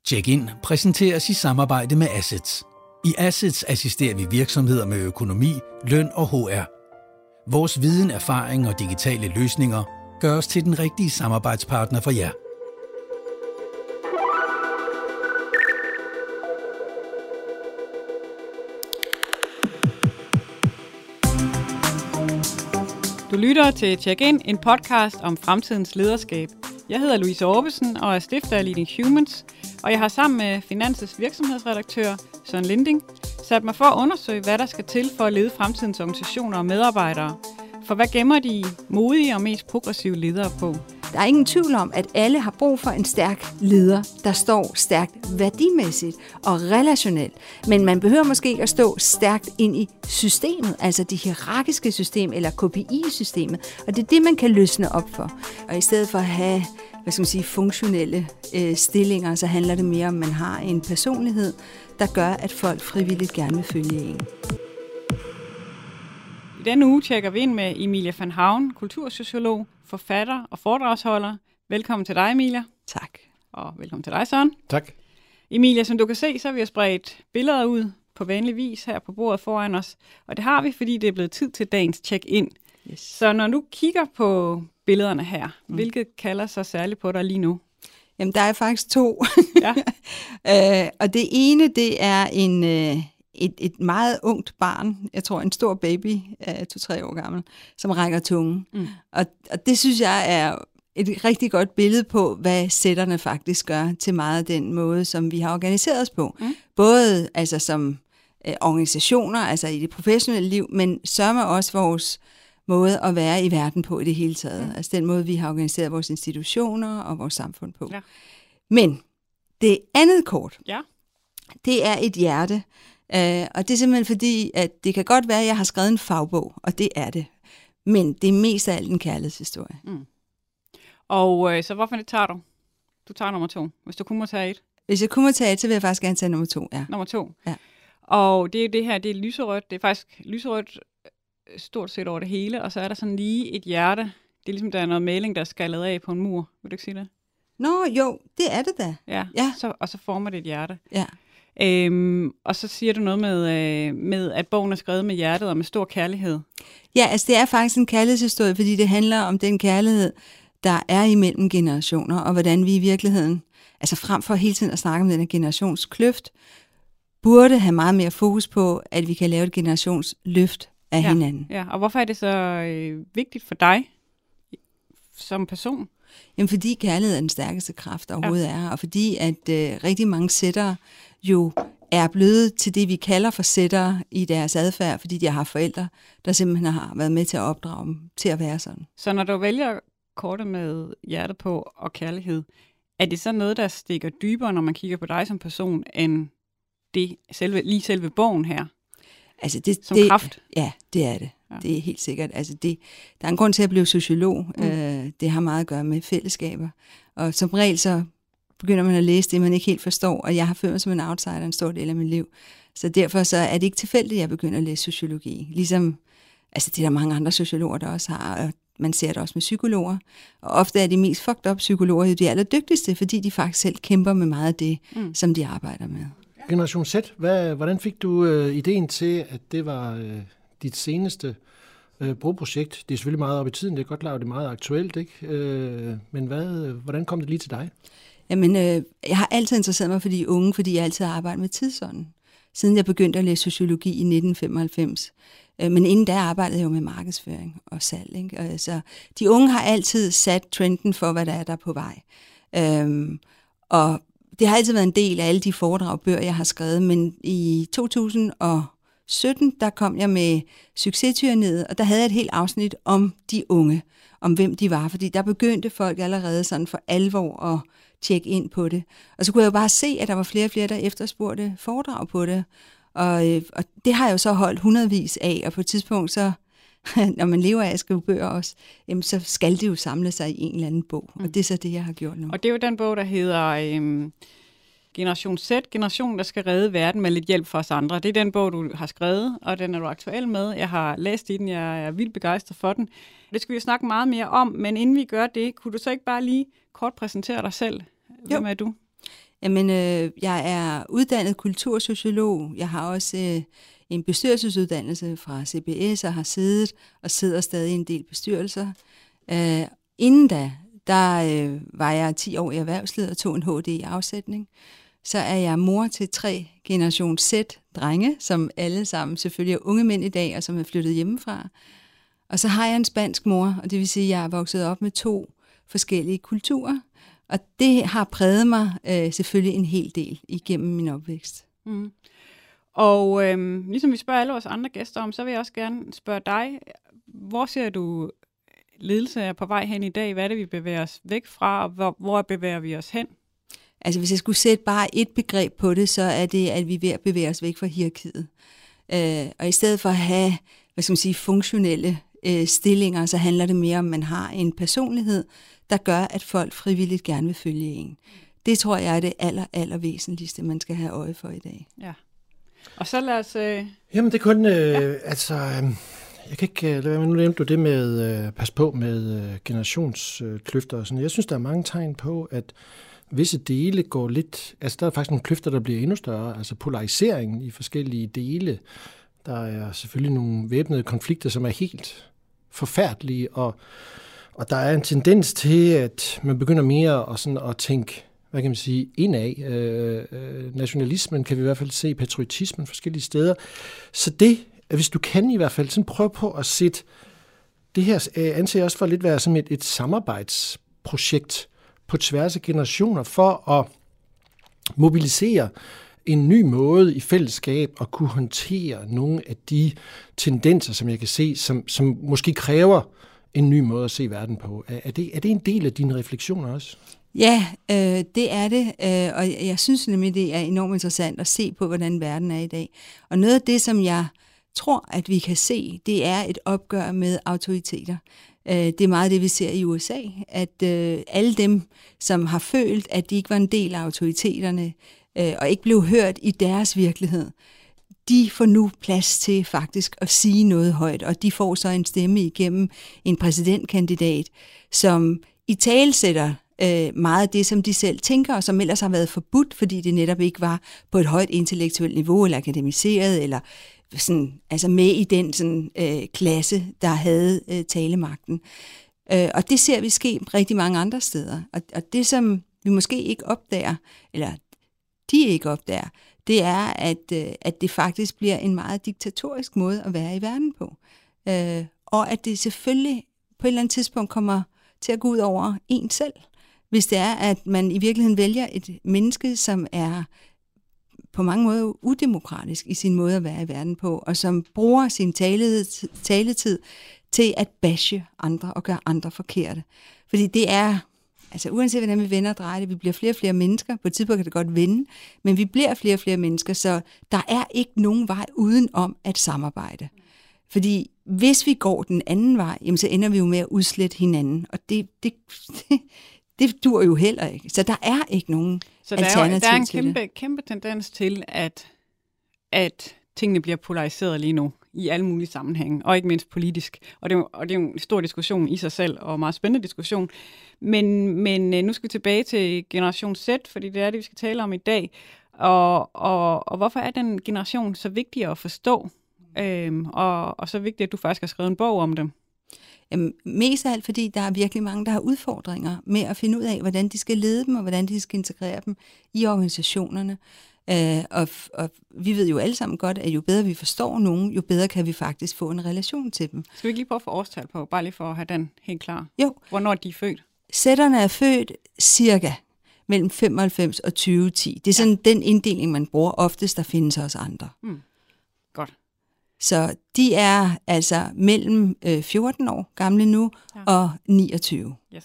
Check-in præsenteres i samarbejde med Assets. I Assets assisterer vi virksomheder med økonomi, løn og HR. Vores viden, erfaring og digitale løsninger gør os til den rigtige samarbejdspartner for jer. Du lytter til Check-in, en podcast om fremtidens lederskab. Jeg hedder Louise Orbesen og er stifter af Leading Humans, og jeg har sammen med Finanses virksomhedsredaktør Søren Linding sat mig for at undersøge, hvad der skal til for at lede fremtidens organisationer og medarbejdere. For hvad gemmer de modige og mest progressive ledere på? Der er ingen tvivl om, at alle har brug for en stærk leder, der står stærkt værdimæssigt og relationelt. Men man behøver måske ikke at stå stærkt ind i systemet, altså det hierarkiske system eller KPI-systemet. Og det er det, man kan løsne op for. Og i stedet for at have funktionelle stillinger, så handler det mere om, at man har en personlighed, der gør, at folk frivilligt gerne vil følge en. I denne uge tjekker vi ind med Emilia van Havn, kultursociolog, forfatter og foredragsholder. Velkommen til dig, Emilia. Tak. Og velkommen til dig, Søren. Tak. Emilia, som du kan se, så har vi spredt billeder ud på vanlig vis her på bordet foran os. Og det har vi, fordi det er blevet tid til dagens check-in. Yes. Så når du kigger på billederne her, hvilket kalder sig særligt på dig lige nu? Jamen, der er faktisk to. Ja. Og det ene, det er et meget ungt barn, jeg tror en stor baby, 2-3 år gammel, som rækker tungen. Og det synes jeg er et rigtig godt billede på, hvad sætterne faktisk gør til meget af den måde, som vi har organiseret os på. Både altså som organisationer, altså i det professionelle liv, men sørger også vores måde at være i verden på i det hele taget. Altså den måde, vi har organiseret vores institutioner og vores samfund på. Ja. Men det andet kort, det er et hjerte. Og det er simpelthen fordi, at det kan godt være, at jeg har skrevet en fagbog, og det er det. Men det er mest af alt en kærlighedshistorie. Og så hvorfor det tager du? Du tager nummer 2, hvis du kun må tage et. Hvis jeg kun må tage et, så vil jeg faktisk gerne tage nummer 2, ja. Nummer 2? Ja. Og det er det her, det er lyserødt. Det er faktisk lyserødt stort set over det hele, og så er der sådan lige et hjerte. Det er ligesom, der er noget maling, der er skaldet af på en mur. Vil du ikke sige det? Nå, jo, det er det da. Ja. Og så former det et hjerte. Ja. Og så siger du noget med, at bogen er skrevet med hjertet og med stor kærlighed. Ja, altså det er faktisk en kærlighedshistorie, fordi det handler om den kærlighed, der er imellem generationer, og hvordan vi i virkeligheden, altså frem for hele tiden at snakke om den her generationskløft, burde have meget mere fokus på, at vi kan lave et generationsløft af hinanden. Ja, og hvorfor er det så vigtigt for dig som person? Jamen fordi kærlighed er den stærkeste kraft, der overhovedet er, og fordi at rigtig mange sættere jo er blevet til det, vi kalder for sættere i deres adfærd, fordi de har forældre, der simpelthen har været med til at opdrage dem til at være sådan. Så når du vælger kortet med hjertet på og kærlighed, er det så noget, der stikker dybere, når man kigger på dig som person, end det selve bogen her? Altså som kraft? Ja, det er det. Ja. Det er helt sikkert. Altså der er en grund til at blive sociolog. Det har meget at gøre med fællesskaber. Og som regel så begynder man at læse det, man ikke helt forstår. Og jeg har følt mig som en outsider en stor del af mit liv. Så derfor så er det ikke tilfældigt, at jeg begynder at læse sociologi. Ligesom, altså det er der mange andre sociologer, der også har. Og man ser det også med psykologer. Og ofte er de mest fucked up psykologer jo de allerdygtigste, fordi de faktisk selv kæmper med meget af det, som de arbejder med. Generation Z, hvordan fik du ideen til, at det var dit seneste broprojekt? Det er selvfølgelig meget op i tiden, det er godt klart, det er meget aktuelt, ikke? Men hvordan kom det lige til dig? Jamen, jeg har altid interesseret mig for de unge, fordi jeg altid har arbejdet med tidsånden, siden jeg begyndte at læse sociologi i 1995. Men inden da arbejdede jeg jo med markedsføring og salg, ikke? Så de unge har altid sat trenden for, hvad der er på vej. Og det har altid været en del af alle de foredrag og bøger, jeg har skrevet, men i 2017, der kom jeg med Succestyranniet, og der havde jeg et helt afsnit om de unge, om hvem de var, fordi der begyndte folk allerede sådan for alvor at tjekke ind på det. Og så kunne jeg jo bare se, at der var flere og flere, der efterspurgte foredrag på det, og det har jeg jo så holdt hundredvis af, og på et tidspunkt så, når man lever af at skrive bøger også, jamen, så skal det jo samle sig i en eller anden bog, og det er så det, jeg har gjort nu. Og det er jo den bog, der hedder Generation Z, generationen, der skal redde verden med lidt hjælp fra os andre. Det er den bog, du har skrevet, og den er du aktuel med. Jeg har læst i den, jeg er vildt begejstret for den. Det skal vi snakke meget mere om, men inden vi gør det, kunne du så ikke bare lige kort præsentere dig selv? Hvem er du? Jamen, jeg er uddannet kultursociolog. Jeg har også en bestyrelsesuddannelse fra CBS og har siddet og sidder stadig i en del bestyrelser. Inden da var jeg 10 år i erhvervslivet og tog en HD i afsætning. Så er jeg mor til 3 generation Z-drenge, som alle sammen selvfølgelig er unge mænd i dag, og som er flyttet hjemmefra. Og så har jeg en spansk mor, og det vil sige, at jeg er vokset op med 2 forskellige kulturer. Og det har præget mig selvfølgelig en hel del igennem min opvækst. Mm. Og ligesom vi spørger alle vores andre gæster om, så vil jeg også gerne spørge dig, hvor ser du ledelse er på vej hen i dag? Hvad er det, vi bevæger os væk fra, og hvor bevæger vi os hen? Altså hvis jeg skulle sætte bare et begreb på det, så er det, at vi er ved at bevæge os væk fra hierarkiet. Og i stedet for at have, funktionelle stillinger, så handler det mere om, at man har en personlighed, der gør, at folk frivilligt gerne vil følge en. Det tror jeg er det aller væsentligste, man skal have øje for i dag. Ja. Og så lad os... Jamen det er kun, jeg kan ikke lade være med, nu nævnte du det med, pas på med generationskløfter og sådan. Jeg synes, der er mange tegn på, at visse dele går lidt, altså der er faktisk nogle kløfter, der bliver endnu større, altså polariseringen i forskellige dele. Der er selvfølgelig nogle væbnede konflikter, som er helt forfærdelige, og der er en tendens til, at man begynder mere at tænke, hvad kan man sige, indad. Nationalismen kan vi i hvert fald se, patriotismen forskellige steder. Så det, hvis du kan i hvert fald sådan prøve på at sætte det her, anser jeg også for lidt være som et samarbejdsprojekt på tværs af generationer for at mobilisere en ny måde i fællesskab at kunne håndtere nogle af de tendenser, som jeg kan se, som måske kræver en ny måde at se verden på. Er det en del af dine refleksioner også? Ja, det er det, og jeg synes nemlig, det er enormt interessant at se på, hvordan verden er i dag. Og noget af det, som jeg tror, at vi kan se, det er et opgør med autoriteter. Det er meget det, vi ser i USA, at alle dem, som har følt, at de ikke var en del af autoriteterne, og ikke blev hørt i deres virkelighed, de får nu plads til faktisk at sige noget højt, og de får så en stemme igennem en præsidentkandidat, som italesætter meget af det, som de selv tænker, og som ellers har været forbudt, fordi det netop ikke var på et højt intellektuelt niveau, eller akademiseret, eller sådan, altså med i den sådan, klasse, der havde talemagten. Og det ser vi ske rigtig mange andre steder. Og det, som vi måske ikke opdager, eller de ikke opdager, det er, at det faktisk bliver en meget diktatorisk måde at være i verden på. Og at det selvfølgelig på et eller andet tidspunkt kommer til at gå ud over en selv. Hvis det er, at man i virkeligheden vælger et menneske, som er på mange måder udemokratisk i sin måde at være i verden på, og som bruger sin taletid til at bashe andre og gøre andre forkerte. Fordi det er, altså uanset hvordan vi vender og drejer det, vi bliver flere og flere mennesker, på et tidspunkt kan det godt vende, men vi bliver flere og flere mennesker, så der er ikke nogen vej uden om at samarbejde. Fordi hvis vi går den anden vej, jamen, så ender vi jo med at udslette hinanden, og det dur jo heller ikke. Så der er ikke nogen alternativ. Så der er en kæmpe tendens til, at tingene bliver polariseret lige nu i alle mulige sammenhænge, og ikke mindst politisk. Og det er jo en stor diskussion i sig selv, og en meget spændende diskussion. Men nu skal vi tilbage til generation Z, fordi det er det, vi skal tale om i dag. Og hvorfor er den generation så vigtig at forstå? Og så vigtigt, at du faktisk har skrevet en bog om dem. Mest af alt, fordi der er virkelig mange, der har udfordringer med at finde ud af, hvordan de skal lede dem, og hvordan de skal integrere dem i organisationerne. Og vi ved jo alle sammen godt, at jo bedre vi forstår nogen, jo bedre kan vi faktisk få en relation til dem. Skal vi ikke lige prøve at få årstal på, bare lige for at have den helt klar? Jo. Hvornår er de født? Sætterne er født cirka mellem 95 og 2010. Det er sådan den inddeling, man bruger oftest, der findes også andre. Godt. Så de er altså mellem 14 år gamle nu og 29. Yes.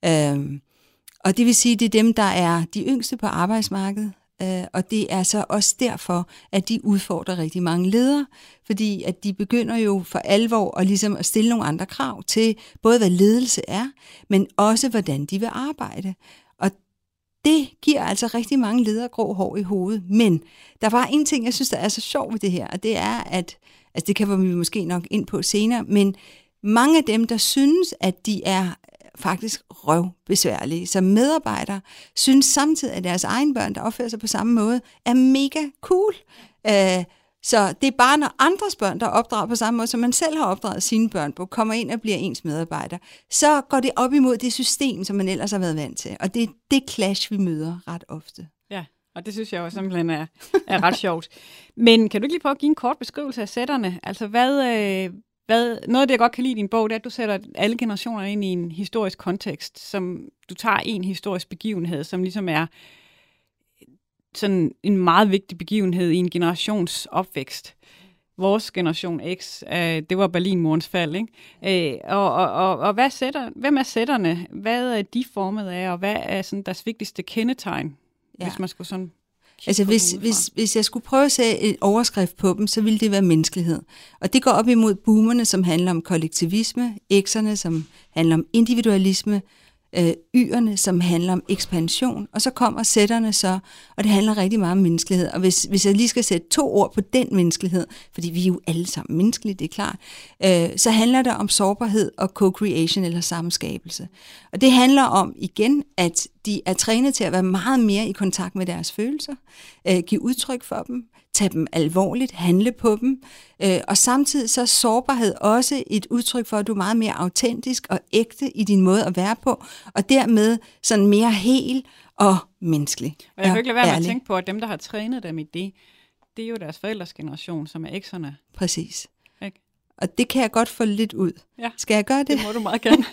Og det vil sige, det er dem, der er de yngste på arbejdsmarkedet. Og det er så også derfor, at de udfordrer rigtig mange ledere, fordi at de begynder jo for alvor at, ligesom at stille nogle andre krav til både, hvad ledelse er, men også, hvordan de vil arbejde. Og det giver altså rigtig mange ledere grå hår i hovedet. Men der var en ting, jeg synes, der er så sjov ved det her, og det er, at altså det kan vi måske nok ind på senere, men mange af dem, der synes, at de er faktisk røvbesværlige. Så medarbejdere synes samtidig, at deres egen børn, der opfører sig på samme måde, er mega cool. Så det er bare, når andres børn, der opdrager på samme måde, som man selv har opdraget sine børn på, kommer ind og bliver ens medarbejder, så går det op imod det system, som man ellers har været vant til. Og det er det clash, vi møder ret ofte. Ja, og det synes jeg jo simpelthen er ret sjovt. Men kan du ikke lige prøve at give en kort beskrivelse af sætterne? Altså noget af det, jeg godt kan lide i din bog, det er, at du sætter alle generationer ind i en historisk kontekst, som du tager en historisk begivenhed, som ligesom er sådan en meget vigtig begivenhed i en generations opvækst. Vores generation X, det var Berlinmurens fald, ikke? Og hvem er sætterne? Hvad er de formet af, og hvad er sådan deres vigtigste kendetegn, hvis man skulle sådan... Altså hvis jeg skulle prøve at sætte en overskrift på dem, så ville det være menneskelighed. Og det går op imod boomerne, som handler om kollektivisme, X'erne, som handler om individualisme, Y'erne, som handler om ekspansion, og så kommer sætterne så, og det handler rigtig meget om menneskelighed. Og hvis jeg lige skal sætte 2 ord på den menneskelighed, fordi vi er jo alle sammen menneskelige, det er klart, så handler det om sårbarhed og co-creation eller samskabelse. Og det handler om igen, at de er trænet til at være meget mere i kontakt med deres følelser, give udtryk for dem, tage dem alvorligt, handle på dem, og samtidig så er sårbarhed også et udtryk for, at du er meget mere autentisk og ægte i din måde at være på, og dermed sådan mere hel og menneskelig. Og jeg kan ikke lade være med at tænke på, at dem, der har trænet dem i det er jo deres forældres generation, som er X'erne. Præcis. Ikke? Og det kan jeg godt få lidt ud. Ja. Skal jeg gøre det? Det må du meget gerne.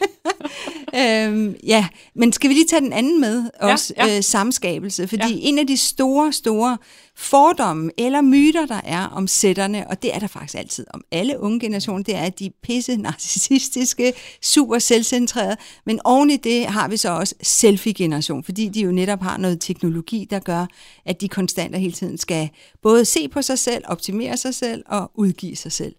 Ja, men skal vi lige tage den anden med, også samskabelse, fordi en af de store fordomme eller myter, der er om sætterne, og det er der faktisk altid om alle unge generationer, det er, at de er pisse narcissistiske, super selvcentrerede, men oven i det har vi så også selfie-generation, fordi de jo netop har noget teknologi, der gør, at de konstant og hele tiden skal både se på sig selv, optimere sig selv og udgive sig selv.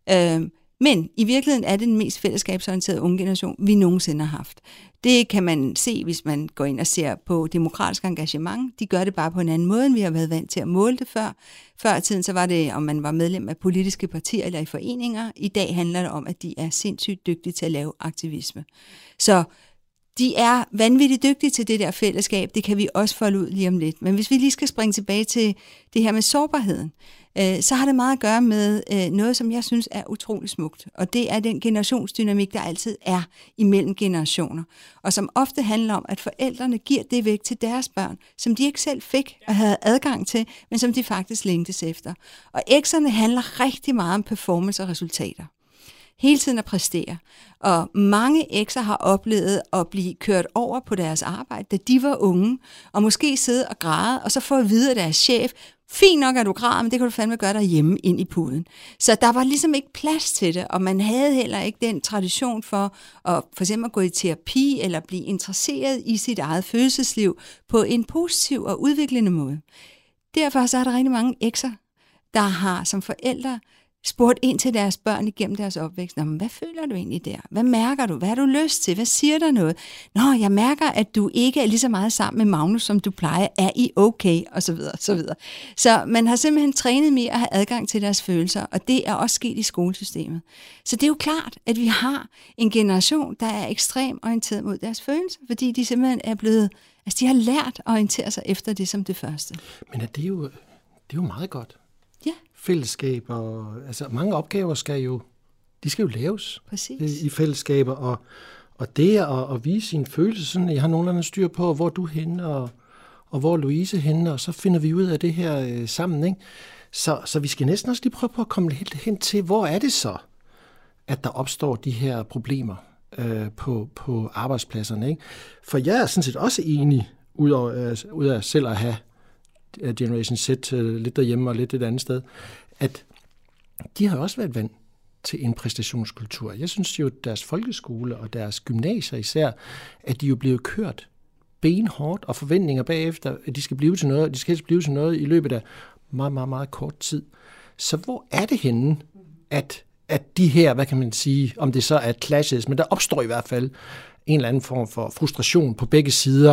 Men i virkeligheden er det den mest fællesskabsorienterede unge generation, vi nogensinde har haft. Det kan man se, hvis man går ind og ser på demokratisk engagement. De gør det bare på en anden måde, end vi har været vant til at måle det før. Før i tiden så var det, om man var medlem af politiske partier eller i foreninger. I dag handler det om, at de er sindssygt dygtige til at lave aktivisme. Så de er vanvittigt dygtige til det der fællesskab. Det kan vi også folde ud lige om lidt. Men hvis vi lige skal springe tilbage til det her med sårbarheden, så har det meget at gøre med noget, som jeg synes er utrolig smukt. Og det er den generationsdynamik, der altid er imellem generationer. Og som ofte handler om, at forældrene giver det væk til deres børn, som de ikke selv fik og havde adgang til, men som de faktisk længtes efter. Og X'erne handler rigtig meget om performance og resultater. Hele tiden at præstere. Og mange X'er har oplevet at blive kørt over på deres arbejde, da de var unge, og måske sidde og græde, og så få at vide af deres chef, fint nok, at du græder, men det kan du fandme gøre derhjemme ind i puden. Så der var ligesom ikke plads til det, og man havde heller ikke den tradition for eksempel at gå i terapi, eller blive interesseret i sit eget følelsesliv på en positiv og udviklende måde. Derfor så er der rigtig mange X'er, der har som forældre spurgt ind til deres børn igennem deres opvækst. Nå, men hvad føler du egentlig der? Hvad mærker du? Hvad har du lyst til? Hvad siger der noget? Nå, jeg mærker, at du ikke er lige så meget sammen med Magnus, som du plejer. Er I okay? Og så videre, så videre. Så man har simpelthen trænet med at have adgang til deres følelser, og det er også sket i skolesystemet. Så det er jo klart, at vi har en generation, der er ekstremt orienteret mod deres følelser, fordi de simpelthen er blevet, altså de har lært at orientere sig efter det som det første. Men det er jo meget godt. Ja. Fællesskab og altså mange opgaver skal jo laves. Præcis. I fællesskaber og det at vise sine følelser sådan, at jeg har nogenlunde styr på, hvor du er henne og hvor Louise er henne, og så finder vi ud af det her sammen, ikke? Så vi skal næsten også lige prøve på at komme helt hen til, hvor er det så, at der opstår de her problemer på arbejdspladserne, ikke? For jeg er sådan set også enig, ud af selv at have Generation Z lidt derhjemme og lidt et andet sted, at de har også været vant til en præstationskultur. Jeg synes jo, at deres folkeskole og deres gymnasier især, at de jo blevet kørt benhårdt og forventninger bagefter, at de skal blive til noget, de skal helst blive til noget i løbet af meget, meget, meget kort tid. Så hvor er det henne, at de her, hvad kan man sige, om det så er clashes, men der opstår i hvert fald en eller anden form for frustration på begge sider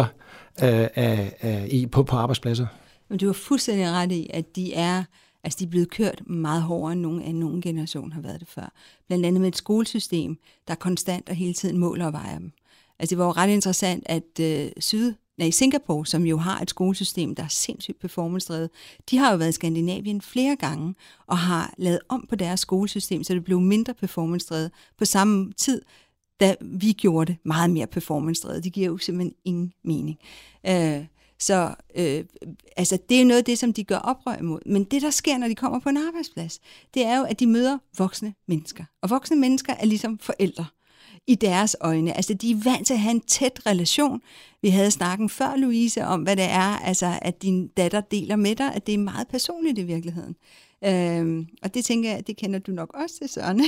på arbejdspladser? Men du har fuldstændig ret i, at de er blevet kørt meget hårdere, end nogen generation har været det før. Blandt andet med et skolesystem, der konstant og hele tiden måler og vejer dem. Altså det var jo ret interessant, at Singapore, som jo har et skolesystem, der er sindssygt performance-drevet, de har jo været i Skandinavien flere gange, og har lavet om på deres skolesystem, så det blev mindre performance-drevet på samme tid, da vi gjorde det meget mere performance-drevet. Det giver jo simpelthen ingen mening. Altså det er noget af det, som de gør oprør imod. Men det, der sker, når de kommer på en arbejdsplads, det er jo, at de møder voksne mennesker. Og voksne mennesker er ligesom forældre i deres øjne. Altså de er vant til at have en tæt relation. Vi havde snakken før, Louise, om hvad det er, altså at din datter deler med dig, at det er meget personligt i virkeligheden. Og det tænker jeg, det kender du nok også til, Søren.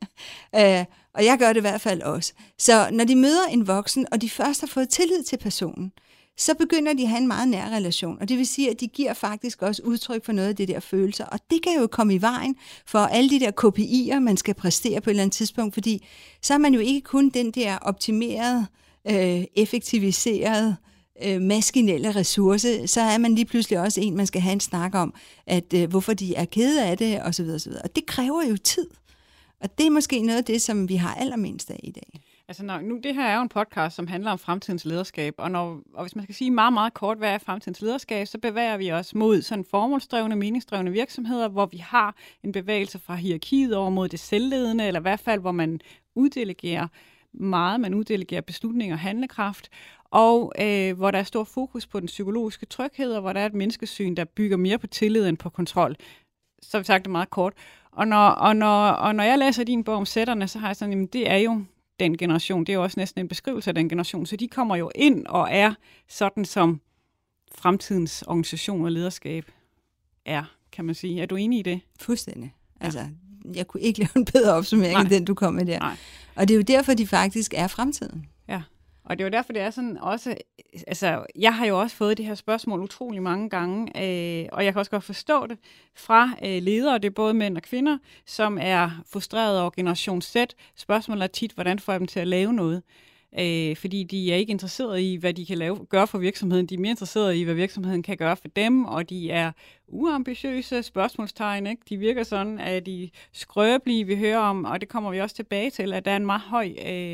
Og jeg gør det i hvert fald også. Så når de møder en voksen, og de først har fået tillid til personen, så begynder de at have en meget nær relation. Og det vil sige, at de giver faktisk også udtryk for noget af det der følelser. Og det kan jo komme i vejen for alle de der KPI'er, man skal præstere på et eller andet tidspunkt, fordi så er man jo ikke kun den der optimerede, effektiviserede, maskinelle ressource, så er man lige pludselig også en, man skal have en snak om, at hvorfor de er kede af det, osv. osv. Og det kræver jo tid. Og det er måske noget af det, som vi har allermindst af i dag. Altså nu, det her er jo en podcast, som handler om fremtidens lederskab, og hvis man skal sige meget, meget kort, hvad er fremtidens lederskab, så bevæger vi os mod sådan formålsdrevne, meningsdrevne virksomheder, hvor vi har en bevægelse fra hierarkiet over mod det selvledende, eller i hvert fald, hvor man uddelegerer meget, man uddelegerer beslutninger og handlekraft, og hvor der er stor fokus på den psykologiske tryghed, og hvor der er et menneskesyn, der bygger mere på tillid end på kontrol. Så har vi sagt det meget kort. Og når jeg læser din bog om sætterne, så har jeg sådan, jamen, det er jo den generation, det er jo også næsten en beskrivelse af den generation, så de kommer jo ind og er sådan, som fremtidens organisation og lederskab er, kan man sige. Er du enig i det? Fuldstændig. Ja. Altså, jeg kunne ikke lave en bedre opsummering end den, du kom med der. Nej. Og det er jo derfor, de faktisk er fremtiden. Ja, og det er jo derfor, det er sådan også, altså, jeg har jo også fået det her spørgsmål utrolig mange gange, og jeg kan også godt forstå det fra ledere, det er både mænd og kvinder, som er frustrerede over generation Z. Spørgsmålet er tit, hvordan får jeg dem til at lave noget? Fordi de er ikke interesserede i, hvad de kan gøre for virksomheden. De er mere interesserede i, hvad virksomheden kan gøre for dem, og de er uambitiøse spørgsmålstegn. Ikke? De virker sådan, at de skrøbelige, vi hører om, og det kommer vi også tilbage til, at der er en meget høj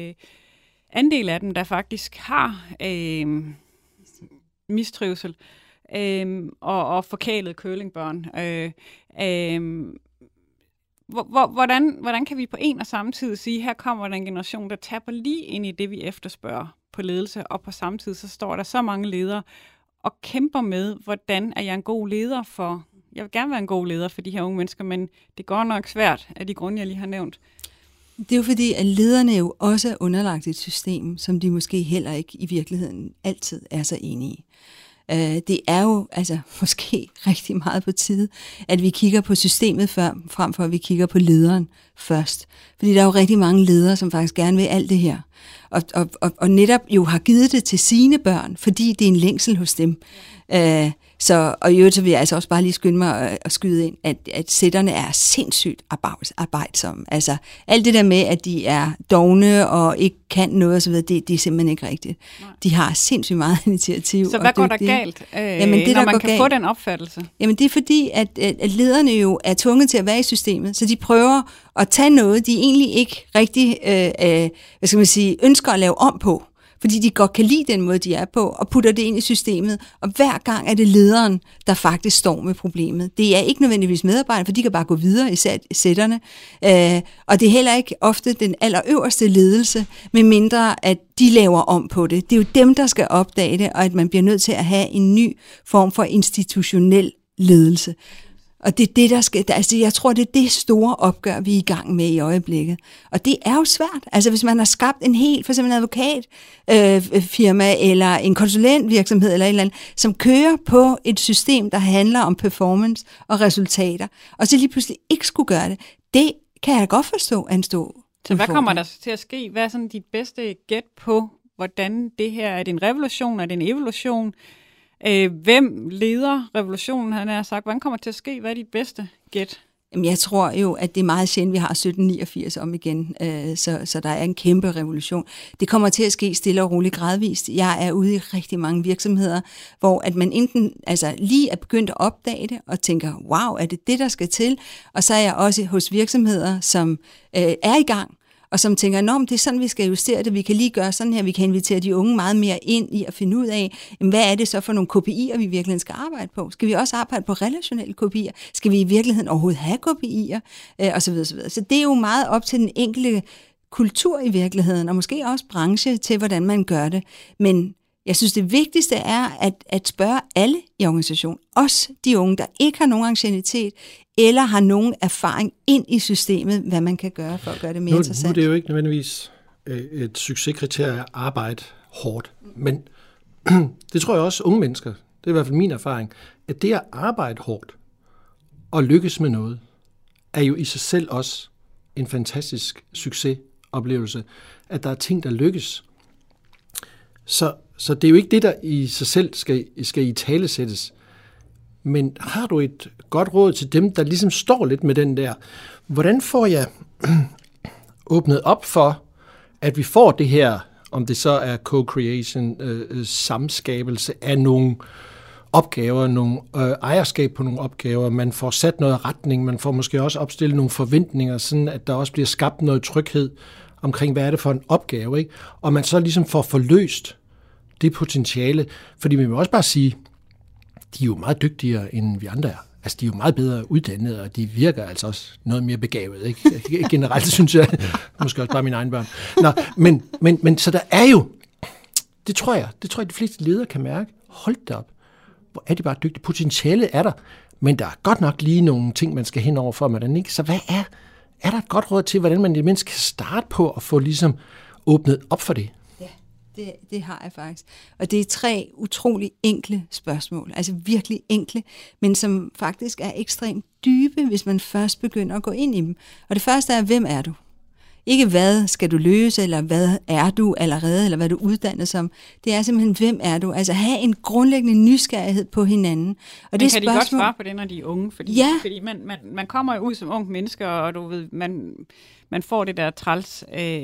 andel af dem, der faktisk har mistrivsel og forkælede curlingbørn. Hvordan kan vi på en og samme tid sige, her kommer der en generation, der tapper lige ind i det, vi efterspørger på ledelse, og på samme tid, så står der så mange ledere og kæmper med, hvordan er jeg en god leder for. Jeg vil gerne være en god leder for de her unge mennesker, men det går nok svært af de grunde, jeg lige har nævnt. Det er jo fordi, at lederne jo også er underlagt et system, som de måske heller ikke i virkeligheden altid er så enige i. Det er jo altså måske rigtig meget på tide, at vi kigger på systemet frem for at vi kigger på lederen først. Fordi der er jo rigtig mange ledere, som faktisk gerne vil alt det her. Og netop jo har givet det til sine børn, fordi det er en længsel hos dem. Og i øvrigt så vil jeg altså også bare lige skynde mig at skyde ind, at sætterne er sindssygt arbejdsomme. Altså alt det der med, at de er dovne og ikke kan noget osv., det er simpelthen ikke rigtigt. Nej. De har sindssygt meget initiativ. Så hvad går der galt, når man kan få den opfattelse? Jamen det er fordi, at lederne jo er tvunget til at være i systemet, så de prøver at tage noget, de egentlig ikke rigtig ønsker at lave om på. Fordi de godt kan lide den måde, de er på, og putter det ind i systemet. Og hver gang er det lederen, der faktisk står med problemet. Det er ikke nødvendigvis medarbejderne, for de kan bare gå videre i sætterne. Og det er heller ikke ofte den allerøverste ledelse, medmindre at de laver om på det. Det er jo dem, der skal opdage det, og at man bliver nødt til at have en ny form for institutionel ledelse. Og det er det, der skal, altså jeg tror, det er det store opgør, vi er i gang med i øjeblikket. Og det er jo svært. Altså hvis man har skabt en helt, for eksempel en advokatfirma, eller en konsulentvirksomhed, eller et eller andet, som kører på et system, der handler om performance og resultater, og så lige pludselig ikke skulle gøre det, det kan jeg godt forstå at en stor. Så hvad kommer der til at ske? Hvad er sådan dit bedste gæt på, hvordan det her, er det en revolution, er det en evolution? Hvem leder revolutionen, han har sagt? Hvordan kommer det til at ske? Hvad er dit bedste gæt? Jamen, jeg tror jo, at det er meget sjældent, vi har 1789 om igen, så der er en kæmpe revolution. Det kommer til at ske stille og roligt gradvist. Jeg er ude i rigtig mange virksomheder, hvor at man enten lige er begyndt at opdage det, og tænker, wow, er det det, der skal til? Og så er jeg også hos virksomheder, som er i gang, og som tænker, nå, det er sådan, vi skal justere det, vi kan lige gøre sådan her, vi kan invitere de unge meget mere ind i at finde ud af, jamen, hvad er det så for nogle KPI'er, vi virkelig skal arbejde på? Skal vi også arbejde på relationelle KPI'er? Skal vi i virkeligheden overhovedet have KPI'er? Og så videre, så videre. Så det er jo meget op til den enkelte kultur i virkeligheden, og måske også branche til, hvordan man gør det. Men jeg synes, det vigtigste er at spørge alle i organisationen, også de unge, der ikke har nogen anciennitet, eller har nogen erfaring ind i systemet, hvad man kan gøre for at gøre det mere interessant. Nu er det jo ikke nødvendigvis et succeskriterie at arbejde hårdt, men det tror jeg også unge mennesker, det er i hvert fald min erfaring, at det at arbejde hårdt og lykkes med noget, er jo i sig selv også en fantastisk succesoplevelse, at der er ting, der lykkes. Så det er jo ikke det, der i sig selv skal i talesættes. Men har du et godt råd til dem, der ligesom står lidt med den der, hvordan får jeg åbnet op for, at vi får det her, om det så er co-creation, samskabelse af nogle opgaver, nogle ejerskab på nogle opgaver, man får sat noget retning, man får måske også opstillet nogle forventninger, sådan at der også bliver skabt noget tryghed omkring, hvad er det for en opgave, ikke? Og man så ligesom får forløst det potentiale, fordi vi må også bare sige, de er jo meget dygtigere, end vi andre er. Altså, de er jo meget bedre uddannede, og de virker altså også noget mere begavet, ikke? Generelt synes jeg, måske også bare mine egne børn. Nå, men så der er jo, det tror jeg, de fleste ledere kan mærke, hold da op, hvor er de bare dygtige. Potentialet er der, men der er godt nok lige nogle ting, man skal hen over for, hvordan ikke. Så hvad er der et godt råd til, hvordan man i det mindste kan starte på at få ligesom åbnet op for det? Det har jeg faktisk. Og det er 3 utrolig enkle spørgsmål. Altså virkelig enkle, men som faktisk er ekstremt dybe, hvis man først begynder at gå ind i dem. Og det første er, hvem er du? Ikke hvad skal du løse, eller hvad er du allerede, eller hvad du uddannet som. Det er simpelthen, hvem er du? Altså have en grundlæggende nysgerrighed på hinanden. Og men det kan de godt svare på det, når de er unge? Fordi man kommer jo ud som ung menneske, og du ved, man får det der træls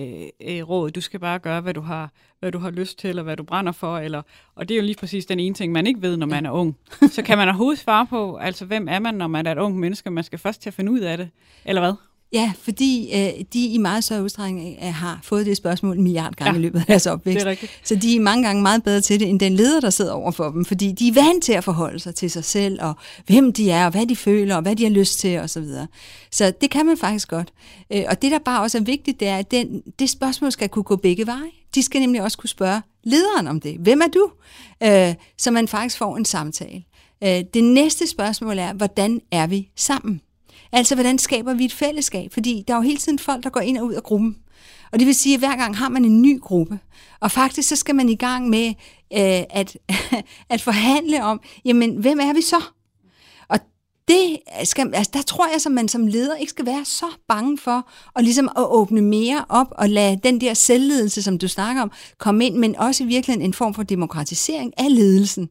råd. Du skal bare gøre, hvad du har lyst til, eller hvad du brænder for. Og det er jo lige præcis den ene ting, man ikke ved, når man er ung. Så kan man overhovedet svare på, altså hvem er man, når man er et ung menneske? Man skal først til at finde ud af det, eller hvad? Ja, fordi de i meget større udstrækning har fået det spørgsmål 1 milliard gange i løbet af deres opvækst. Det er rigtigt. Så de er mange gange meget bedre til det, end den leder, der sidder over for dem, fordi de er vant til at forholde sig til sig selv, og hvem de er, og hvad de føler, og hvad de har lyst til, osv. Så det kan man faktisk godt. Og det, der bare også er vigtigt, det er, at det spørgsmål skal kunne gå begge veje. De skal nemlig også kunne spørge lederen om det. Hvem er du? Så man faktisk får en samtale. Det næste spørgsmål er, hvordan er vi sammen? Altså, hvordan skaber vi et fællesskab? Fordi der er jo hele tiden folk, der går ind og ud af gruppen. Og det vil sige, at hver gang har man en ny gruppe. Og faktisk så skal man i gang med at forhandle om, jamen, hvem er vi så? Og der tror jeg, at man som leder ikke skal være så bange for at, ligesom at åbne mere op og lade den der selvledelse, som du snakker om, komme ind, men også i virkeligheden en form for demokratisering af ledelsen.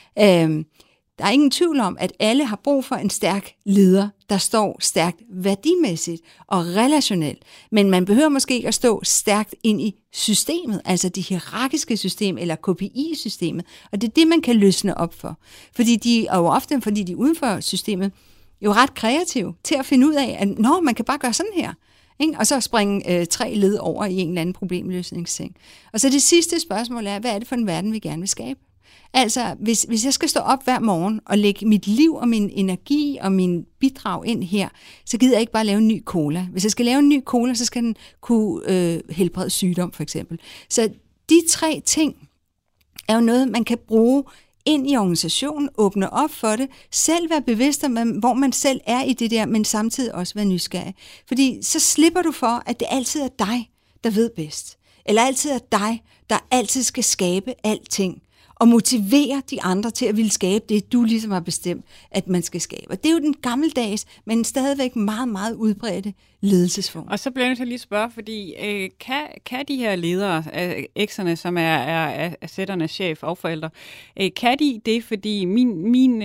Der er ingen tvivl om, at alle har brug for en stærk leder, der står stærkt værdimæssigt og relationelt. Men man behøver måske ikke at stå stærkt ind i systemet, altså det hierarkiske system eller KPI-systemet. Og det er det, man kan løsne op for. Fordi de er jo ofte, fordi de er uden for systemet, jo ret kreative til at finde ud af, at man kan bare gøre sådan her. Ikke? Og så springe 3 led over i en eller anden problemløsningsting. Og så det sidste spørgsmål er, hvad er det for en verden, vi gerne vil skabe? Altså, hvis jeg skal stå op hver morgen og lægge mit liv og min energi og min bidrag ind her, så gider jeg ikke bare lave en ny cola. Hvis jeg skal lave en ny cola, så skal den kunne helbrede sygdom, for eksempel. Så de 3 ting er jo noget, man kan bruge ind i organisationen, åbne op for det, selv være bevidst om, hvor man selv er i det der, men samtidig også være nysgerrig. Fordi så slipper du for, at det altid er dig, der ved bedst. Eller altid er dig, der altid skal skabe alting. Og motivere de andre til at ville skabe det, du ligesom har bestemt, at man skal skabe. Og det er jo den gammeldags, men stadigvæk meget, meget udbredte ledelsesform. Og så bliver jeg nødt til lige at spørge, fordi kan de her ledere, ekserne, som er sætternes chef og forældre, kan de det, fordi min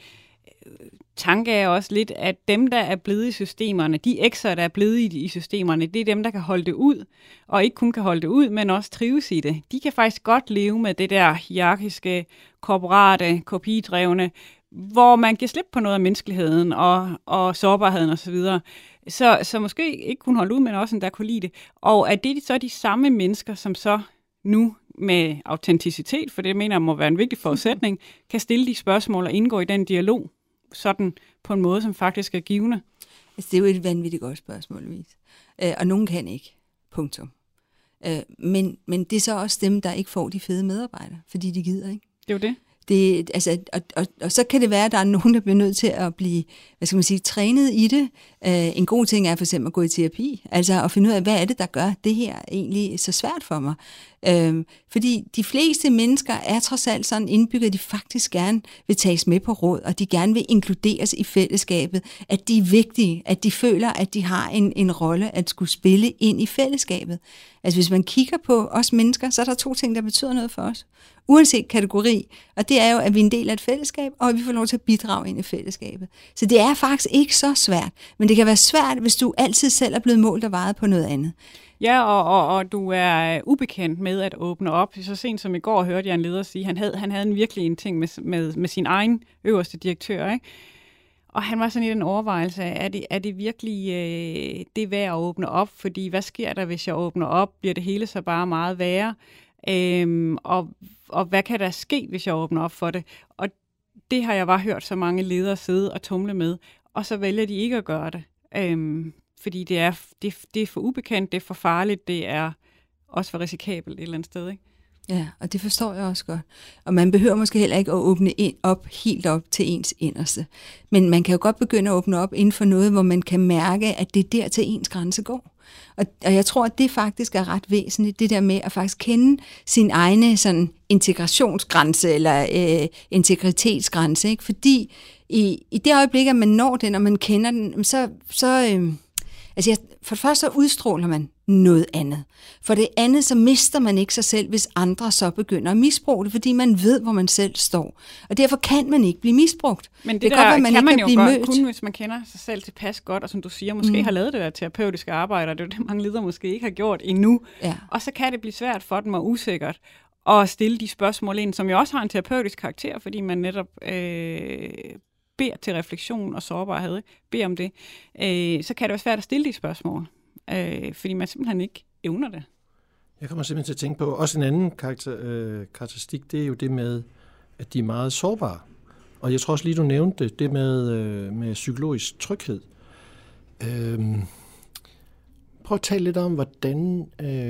tanke er også lidt, at dem, der er blevet i systemerne, de ekser, der er blevet i systemerne, det er dem, der kan holde det ud, og ikke kun kan holde det ud, men også trives i det. De kan faktisk godt leve med det der hierarkiske, korporate, kopidrevne, hvor man giver slip på noget af menneskeligheden og sårbarheden osv., så måske ikke kunne holde ud, men også endda kunne lide det. Og at det så de samme mennesker, som så nu med autenticitet, for det mener jeg må være en vigtig forudsætning, kan stille de spørgsmål og indgå i den dialog, sådan på en måde, som faktisk er givende. Altså, det er jo et vanvittigt godt spørgsmål, Louise. Og nogen kan ikke. Punktum. Men det er så også dem, der ikke får de fede medarbejdere, fordi de gider ikke. Det er jo det. Og så kan det være, at der er nogen, der bliver nødt til at blive, trænet i det. En god ting er for eksempel at gå i terapi, altså at finde ud af, hvad er det, der gør det her egentlig så svært for mig. Fordi de fleste mennesker er trods alt sådan indbygget, at de faktisk gerne vil tages med på råd, og de gerne vil inkluderes i fællesskabet, at de er vigtige, at de føler, at de har en rolle at skulle spille ind i fællesskabet. Altså hvis man kigger på os mennesker, så er der 2 ting, der betyder noget for os. Uanset kategori, og det er jo, at vi er en del af et fællesskab, og at vi får lov til at bidrage ind i fællesskabet. Så det er faktisk ikke så svært, men det kan være svært, hvis du altid selv er blevet målt og vejet på noget andet. Ja, og du er ubekendt med at åbne op. Så sent som i går hørte jeg en leder sige, at han havde virkelig en ting med sin egen øverste direktør, ikke? Og han var sådan i den overvejelse af, er det virkelig det værd at åbne op? Fordi hvad sker der, hvis jeg åbner op? Bliver det hele så bare meget værre? Og hvad kan der ske, hvis jeg åbner op for det? Og det har jeg bare hørt så mange ledere sidde og tumle med, og så vælger de ikke at gøre det. Fordi det er for ubekendt, det er for farligt, det er også for risikabelt et eller andet sted, ikke? Ja, og det forstår jeg også godt. Og man behøver måske heller ikke at åbne helt op til ens inderste. Men man kan jo godt begynde at åbne op inden for noget, hvor man kan mærke, at det er der til ens grænse går. Og jeg tror, at det faktisk er ret væsentligt, det der med at faktisk kende sin egne sådan integrationsgrænse eller integritetsgrænse, ikke? Fordi i det øjeblik, at man når den, og man kender den, for det første så udstråler man noget andet. For det andet, så mister man ikke sig selv, hvis andre så begynder at misbruge det, fordi man ved, hvor man selv står. Og derfor kan man ikke blive misbrugt. Men det der kan man jo godt, kun hvis man kender sig selv tilpas godt, og som du siger, måske har lavet det der terapeutiske arbejde, og det er jo det, mange ledere måske ikke har gjort endnu. Ja. Og så kan det blive svært for dem og usikkert at stille de spørgsmål ind, som jo også har en terapeutisk karakter, fordi man netop beder til refleksion og sårbarhed, beder om det, så kan det være svært at stille de spørgsmål, fordi man simpelthen ikke evner det. Jeg kommer simpelthen til at tænke på, også en anden karakteristik, det er jo det med, at de er meget sårbare. Og jeg tror også lige, du nævnte det med psykologisk tryghed. Prøv at tale lidt om, hvordan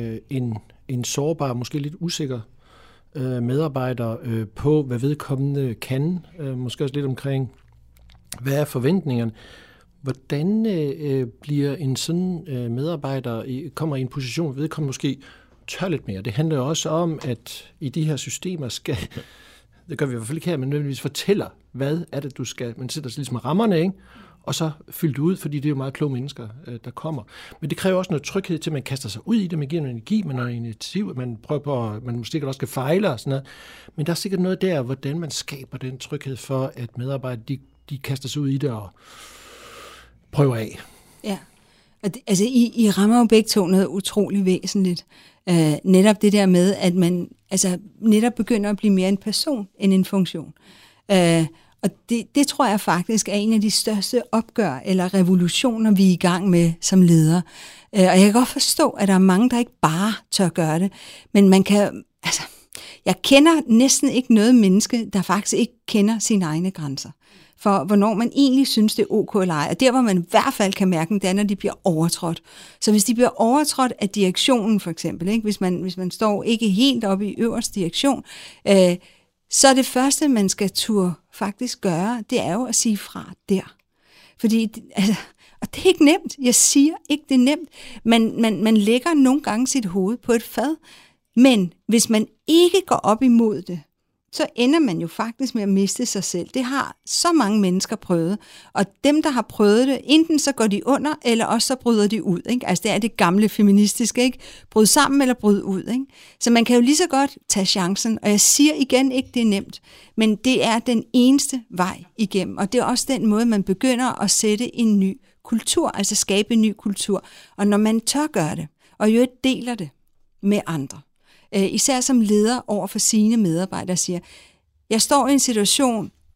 en sårbar, måske lidt usikker medarbejder på, hvad vedkommende kan, måske også lidt omkring, hvad er forventningerne? Hvordan bliver en sådan medarbejder, kommer i en position, hvor vedkommende måske tør lidt mere? Det handler jo også om, at i de her systemer skal, det gør vi i hvert fald ikke her, men nødvendigvis fortæller, hvad er det, du skal. Man sætter sig ligesom rammerne, ikke? Og så fyldt ud, fordi det er jo meget kloge mennesker, der kommer. Men det kræver også noget tryghed til, at man kaster sig ud i det, man giver noget energi, man har initiativ, man prøver på, man måske også skal fejle og sådan noget. Men der er sikkert noget der, hvordan man skaber den tryghed for, at medarbejdere, de kaster sig ud i det og prøver af. Ja, altså I rammer jo begge to noget utrolig væsentligt. Netop det der med, at man netop begynder at blive mere en person end en funktion. Og det tror jeg faktisk er en af de største opgør eller revolutioner, vi er i gang med som ledere. Og jeg kan godt forstå, at der er mange, der ikke bare tør gøre det. Men man kan, jeg kender næsten ikke noget menneske, der faktisk ikke kender sine egne grænser. For hvornår man egentlig synes, det er ok eller ej. Og der, hvor man i hvert fald kan mærke, det er, når de bliver overtrådt. Så hvis de bliver overtrådt af direktionen for eksempel, ikke? Hvis man står ikke helt oppe i øverste direktion, så det første, man skal turde faktisk gøre, det er jo at sige fra der. Fordi, og det er ikke nemt. Jeg siger ikke, det er nemt. Man lægger nogle gange sit hoved på et fad. Men hvis man ikke går op imod det, så ender man jo faktisk med at miste sig selv. Det har så mange mennesker prøvet. Og dem, der har prøvet det, enten så går de under, eller også så bryder de ud. Ikke? Altså det er det gamle feministiske, ikke? Bryd sammen eller bryd ud. Ikke? Så man kan jo lige så godt tage chancen. Og jeg siger igen ikke, det er nemt. Men det er den eneste vej igennem. Og det er også den måde, man begynder at sætte en ny kultur. Altså skabe en ny kultur. Og når man tør gøre det, og jo deler det med andre, især som leder over for sine medarbejdere, siger, jeg står i en situation,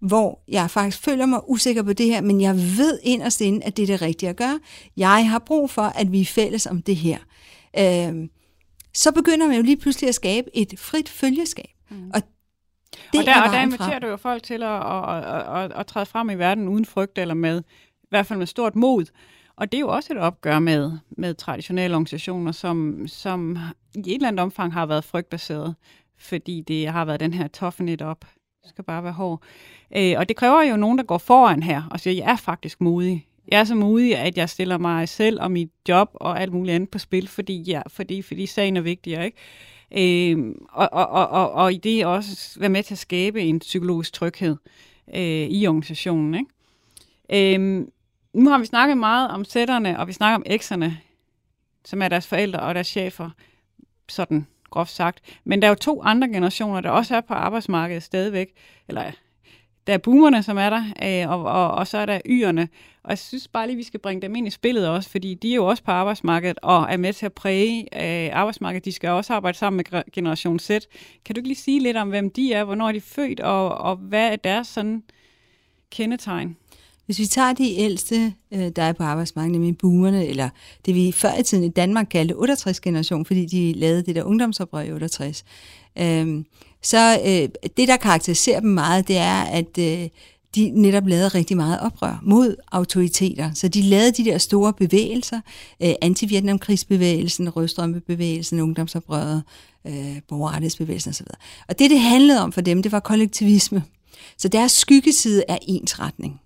hvor jeg faktisk føler mig usikker på det her, men jeg ved inderst inde, at det er det rigtige at gøre. Jeg har brug for, at vi er fælles om det her. Så begynder man jo lige pludselig at skabe et frit følgeskab. Og der inviterer du jo folk til at træde frem i verden uden frygt, eller med, i hvert fald med stort mod. Og det er jo også et opgør med traditionelle organisationer, som i et eller andet omfang har været frygtbaseret, fordi det har været den her toughen it up. Det skal bare være hård. Og det kræver jo nogen, der går foran her og siger, jeg er faktisk modig. Jeg er så modig, at jeg stiller mig selv og mit job og alt muligt andet på spil, fordi sagen er vigtigere, ikke? Og i det også være med til at skabe en psykologisk tryghed i organisationen, ikke? Nu har vi snakket meget om sætterne, og vi snakker om ekserne, som er deres forældre og deres chefer, sådan groft sagt. Men der er jo 2 andre generationer, der også er på arbejdsmarkedet stadigvæk. Eller der er boomerne, som er der, og så er der y'erne. Og jeg synes bare lige, vi skal bringe dem ind i spillet også, fordi de er jo også på arbejdsmarkedet og er med til at præge arbejdsmarkedet. De skal også arbejde sammen med Generation Z. Kan du ikke lige sige lidt om, hvem de er, hvornår er de født, og hvad er deres sådan kendetegn? Hvis vi tager de ældste, der er på arbejdsmarkedet, nemlig boomerne, eller det vi før i tiden i Danmark kaldte 68-generation, fordi de lavede det der ungdomsoprør i 68, så det, der karakteriserer dem meget, det er, at de netop lavede rigtig meget oprør mod autoriteter. Så de lavede de der store bevægelser, anti-Vietnamkrigsbevægelsen, rødstrømpebevægelsen, ungdomsoprøret, borgerrettighedsbevægelsen osv. Og det handlede om for dem, det var kollektivisme. Så deres skyggeside er ensretning.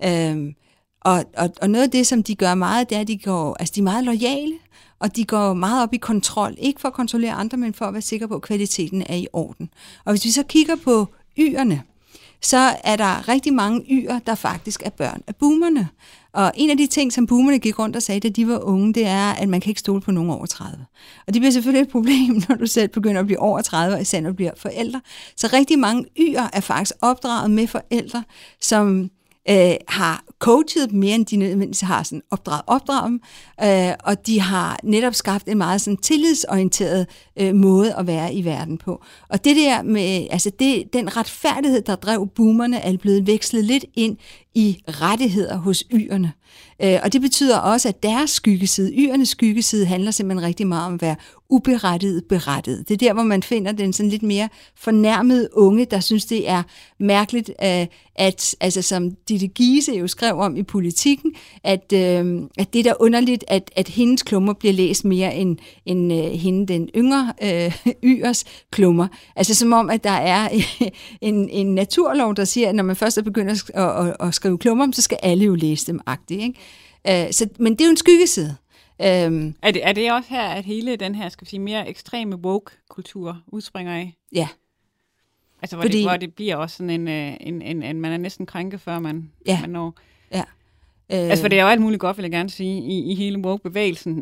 Og noget af det, som de gør meget, det er, at de er meget loyale, og de går meget op i kontrol. Ikke for at kontrollere andre, men for at være sikre på, at kvaliteten er i orden. Og hvis vi så kigger på y'erne, så er der rigtig mange y'er, der faktisk er børn af boomerne. Og en af de ting, som boomerne gik rundt og sagde, da de var unge, det er, at man kan ikke stole på nogen over 30. Og det bliver selvfølgelig et problem, når du selv begynder at blive over 30, og især når du bliver forældre. Så rigtig mange y'er er faktisk opdraget med forældre, som har coachet dem mere, end de nødvendigvis har sådan opdraget dem, og de har netop skabt en meget sådan tillidsorienteret måde at være i verden på. Og det der med, altså den retfærdighed, der drev boomerne, er blevet vekslet lidt ind i rettigheder hos y'erne. Og det betyder også, at deres skyggeside, y'ernes skyggeside, handler simpelthen rigtig meget om at være berettiget. Det er der, hvor man finder den sådan lidt mere fornærmede unge, der synes, det er mærkeligt, at altså som Ditte Giese jo skrev om i Politikken, at det er da underligt, at hendes klummer bliver læst mere end hende, den yngre y'ers klummer. Altså som om, at der er en naturlov, der siger, at når man først er begyndt at skrive klummer, så skal alle jo læse dem agtigt, ikke? Men det er jo en skyggeside. Er det også her, at hele den her, skal vi sige, mere ekstreme woke-kultur udspringer af? Ja. Altså, hvor det bliver også sådan en man er næsten krænket, før man når... Ja. Altså, for det er jo alt muligt godt, vil jeg gerne sige, i hele woke-bevægelsen,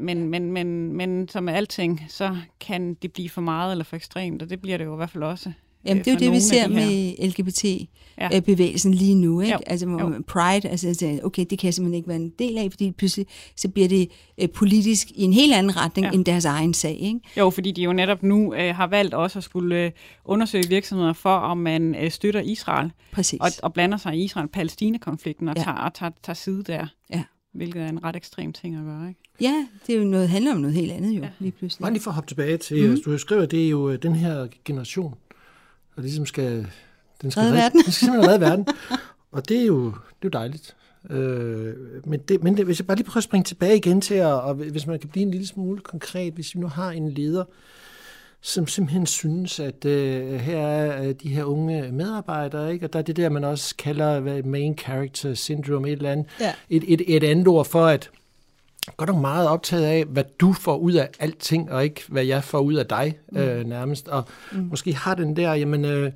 men som med alting, så kan det blive for meget eller for ekstremt, og det bliver det jo i hvert fald også. Jamen, det er jo det, vi ser med LGBT-bevægelsen lige nu, ikke? Jo. Altså Pride, altså okay, det kan jeg simpelthen ikke være en del af, fordi pludselig så bliver det politisk i en helt anden retning end deres egen sag, ikke? Jo, fordi de jo netop nu har valgt også at skulle undersøge virksomheder for, om man støtter Israel. Præcis. Og blander sig i Israel-Palæstina-konflikten og tager side der. Ja. Hvilket er en ret ekstrem ting at gøre, ikke? Ja, det er jo handler om noget helt andet jo, lige pludselig. Bare lige for at hoppe tilbage til, du skriver, det er jo den her generation, og ligesom skal redde verden. Den skal simpelthen redde verden. Og det er jo dejligt. Men hvis jeg bare lige prøver at springe tilbage igen til, og hvis man kan blive en lille smule konkret, hvis vi nu har en leder, som simpelthen synes, at her er de her unge medarbejdere, ikke? Og der er det der, man også kalder main character syndrome, et eller andet. Ja. Et andet ord for, at godt nok meget optaget af, hvad du får ud af alting, og ikke hvad jeg får ud af dig nærmest. Og måske har den der, jamen,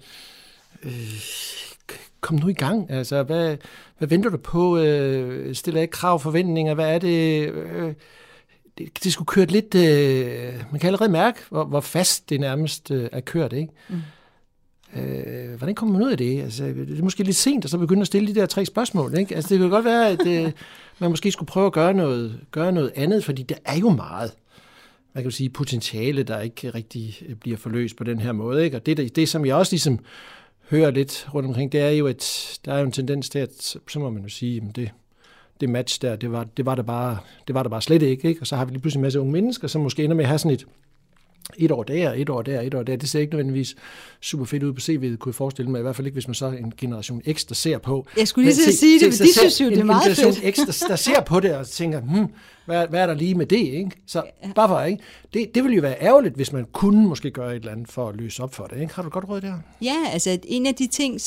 kom nu i gang. Altså, hvad venter du på? Stiller ikke krav, forventninger? Hvad er det? Det skulle køre lidt, man kan allerede mærke, hvor fast det nærmest er kørt, ikke? Hvordan kommer man ud af det? Altså, det er måske lidt sent, at så begynde at stille de der 3 spørgsmål, ikke? Altså, det kan godt være, at man måske skulle prøve at gøre noget andet, fordi der er jo meget, man kan jo sige, potentiale, der ikke rigtig bliver forløst på den her måde, ikke? Og det som jeg også ligesom hører lidt rundt omkring, det er jo, at der er jo en tendens til, at så må man jo sige, at det match der, det var der bare slet ikke? Og så har vi lige pludselig en masse unge mennesker, som måske ender med at have sådan et år der. Det ser ikke nødvendigvis super fedt ud på CV'et, kunne jeg forestille mig. I hvert fald ikke, hvis man så er en generation X, der ser på. Jeg skulle lige så sige det, for de synes jo, det er meget fedt. En generation X, der ser på det og tænker, hvad er der lige med det? Ikke? Så bare for, ikke? Det ville jo være ærgerligt, hvis man kunne måske gøre et eller andet for at løse op for det. Ikke? Har du godt råd der? Ja, altså en af de ting,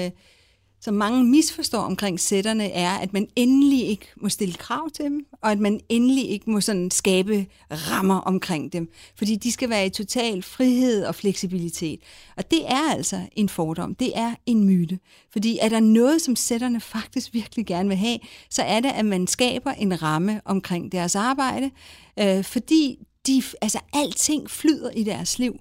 som mange misforstår omkring sætterne, er, at man endelig ikke må stille krav til dem, og at man endelig ikke må sådan skabe rammer omkring dem, fordi de skal være i total frihed og fleksibilitet. Og det er altså en fordom, det er en myte, fordi er der noget, som sætterne faktisk virkelig gerne vil have, så er det, at man skaber en ramme omkring deres arbejde, fordi alting flyder i deres liv.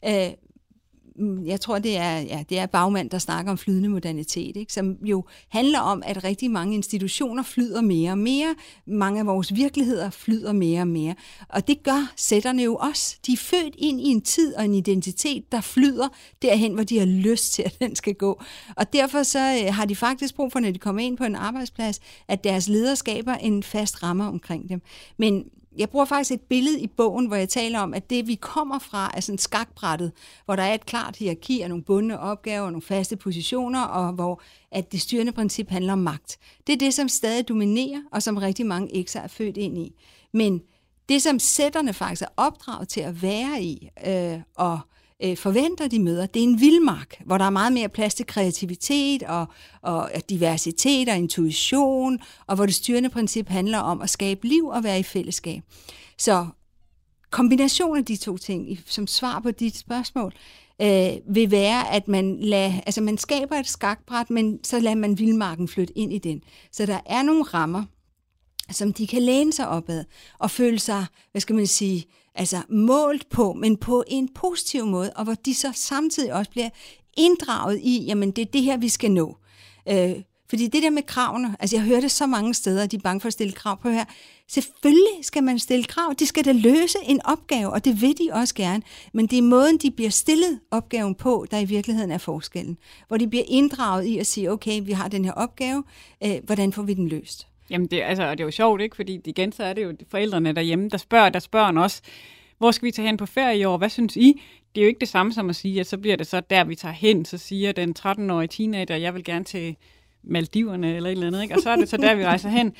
Jeg tror, det er Bagmand, der snakker om flydende modernitet, ikke? Som jo handler om, at rigtig mange institutioner flyder mere og mere. Mange af vores virkeligheder flyder mere og mere. Og det gør sætterne jo også. De er født ind i en tid og en identitet, der flyder derhen, hvor de har lyst til, at den skal gå. Og derfor så har de faktisk brug for, når de kommer ind på en arbejdsplads, at deres ledere skaber en fast ramme omkring dem. Men jeg bruger faktisk et billede i bogen, hvor jeg taler om, at det vi kommer fra er sådan skakbrættet, hvor der er et klart hierarki og nogle bundne opgaver og nogle faste positioner, og hvor at det styrende princip handler om magt. Det er det, som stadig dominerer, og som rigtig mange ekser er født ind i. Men det, som sætterne faktisk er opdraget til at være i, og forventer de møder, det er en vildmark, hvor der er meget mere plads til kreativitet og diversitet og intuition, og hvor det styrende princip handler om at skabe liv og være i fællesskab. Så kombinationen af de to ting, som svar på dit spørgsmål, vil være, at man skaber et skakbræt, men så lader man vildmarken flytte ind i den. Så der er nogle rammer, som de kan læne sig opad og føle sig, målt på, men på en positiv måde, og hvor de så samtidig også bliver inddraget i, jamen det er det her, vi skal nå. Fordi det der med kravene, jeg hører det så mange steder, at de er bange for at stille krav på her. Selvfølgelig skal man stille krav, de skal da løse en opgave, og det vil de også gerne, men det er måden, de bliver stillet opgaven på, der i virkeligheden er forskellen. Hvor de bliver inddraget i at sige, okay, vi har den her opgave, hvordan får vi den løst? Jamen, det er jo sjovt, ikke? Fordi igen, så er det jo forældrene derhjemme, der spørger os, hvor skal vi tage hen på ferie i år? Hvad synes I? Det er jo ikke det samme som at sige, at så bliver det så der, vi tager hen. Så siger den 13-årige teenager, jeg vil gerne til Maldiverne eller et eller andet, ikke? Og så er det så der, vi rejser hen.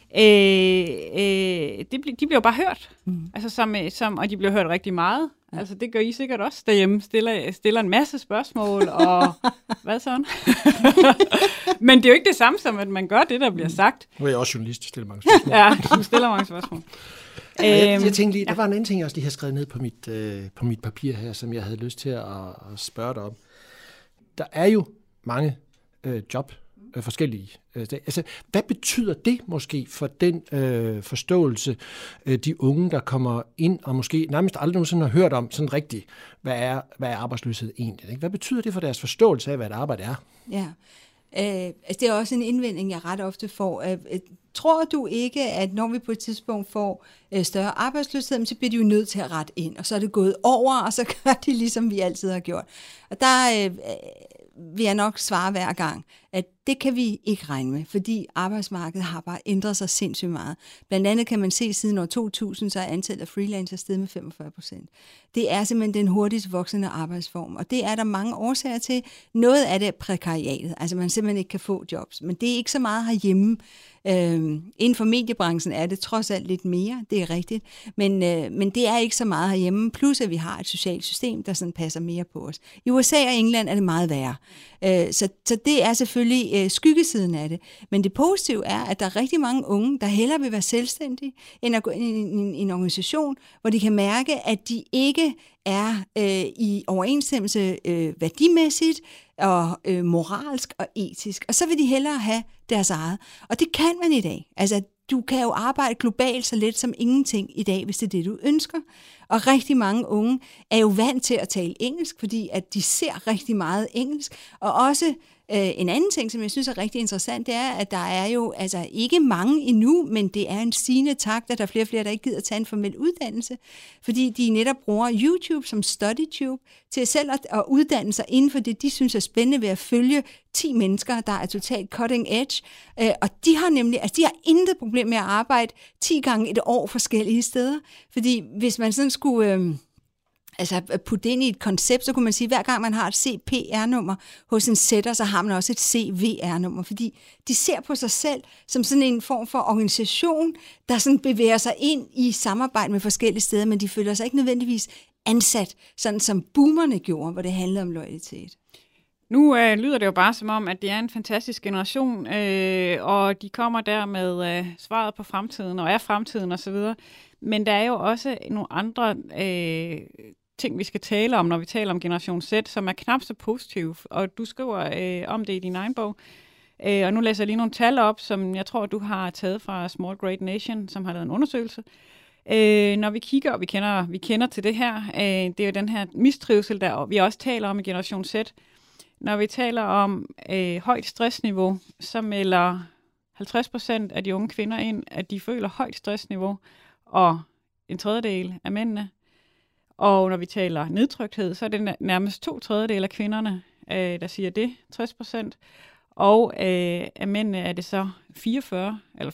De bliver jo bare hørt. Og de bliver hørt rigtig meget. Altså, det gør I sikkert også derhjemme. Stiller en masse spørgsmål, og hvad sådan? Men det er jo ikke det samme som, at man gør det, der bliver sagt. Nu er jeg også journalist, stiller mange spørgsmål. Ja, du stiller mange spørgsmål. Jeg tænkte lige, der var en anden ting, jeg også lige havde skrevet ned på mit papir her, som jeg havde lyst til at spørge dig om. Der er jo mange job, forskellige. Hvad betyder det måske for den forståelse, de unge, der kommer ind og måske nærmest aldrig nogensinde har hørt om sådan rigtigt, hvad er arbejdsløshed egentlig? Ikke? Hvad betyder det for deres forståelse af, hvad et arbejde er? Ja, det er også en indvending, jeg ret ofte får. Tror du ikke, at når vi på et tidspunkt får større arbejdsløshed, så bliver de jo nødt til at rette ind, og så er det gået over, og så gør de ligesom vi altid har gjort. Og der vil jeg nok svare hver gang, at det kan vi ikke regne med, fordi arbejdsmarkedet har bare ændret sig sindssygt meget. Blandt andet kan man se, at siden år 2000, så er antallet af freelancer steget med 45%. Det er simpelthen den hurtigst voksende arbejdsform, og det er der mange årsager til. Noget af det er prekariatet, altså man simpelthen ikke kan få jobs, men det er ikke så meget herhjemme. Inden for mediebranchen er det trods alt lidt mere, det er rigtigt, men det er ikke så meget herhjemme, plus at vi har et socialt system, der sådan passer mere på os. I USA og England er det meget værre, så det er selvfølgelig skyggesiden af det, men det positive er, at der er rigtig mange unge, der hellere vil være selvstændige, end at gå ind i en organisation, hvor de kan mærke, at de ikke er i overensstemmelse værdimæssigt og moralsk og etisk, og så vil de hellere have deres eget. Og det kan man i dag. Altså, du kan jo arbejde globalt så let som ingenting i dag, hvis det er det, du ønsker. Og rigtig mange unge er jo vant til at tale engelsk, fordi at de ser rigtig meget engelsk, og også En anden ting, som jeg synes er rigtig interessant, det er, at der er jo altså ikke mange endnu, men det er en stigende takt, at der er flere og flere, der ikke gider tage en formel uddannelse, fordi de netop bruger YouTube som StudyTube til selv at uddanne sig inden for det, de synes er spændende ved at følge 10 mennesker, der er totalt cutting edge, og de har nemlig, altså de har intet problem med at arbejde 10 gange et år forskellige steder, fordi hvis man sådan skulle putte ind i et koncept, så kunne man sige, at hver gang man har et CPR-nummer hos en sætter, så har man også et CVR-nummer, fordi de ser på sig selv som sådan en form for organisation, der sådan bevæger sig ind i samarbejde med forskellige steder, men de føler sig ikke nødvendigvis ansat, sådan som boomerne gjorde, hvor det handlede om loyalitet. Nu lyder det jo bare som om, at det er en fantastisk generation, og de kommer der med svaret på fremtiden, og er fremtiden osv., men der er jo også nogle andre ting, vi skal tale om, når vi taler om Generation Z, som er knap så positive, og du skriver om det i din egen bog. Og nu læser jeg lige nogle tal op, som jeg tror, du har taget fra Small Great Nation, som har lavet en undersøgelse. Når vi kigger, og vi kender til det her, det er jo den her mistrivsel, der vi også taler om i Generation Z. Når vi taler om højt stressniveau, så melder 50% af de unge kvinder ind, at de føler højt stressniveau, og en tredjedel af mændene. Og når vi taler nedtrykthed, så er det nærmest 2/3 af kvinderne, der siger det, 60%. Og af mændene er det så 44 eller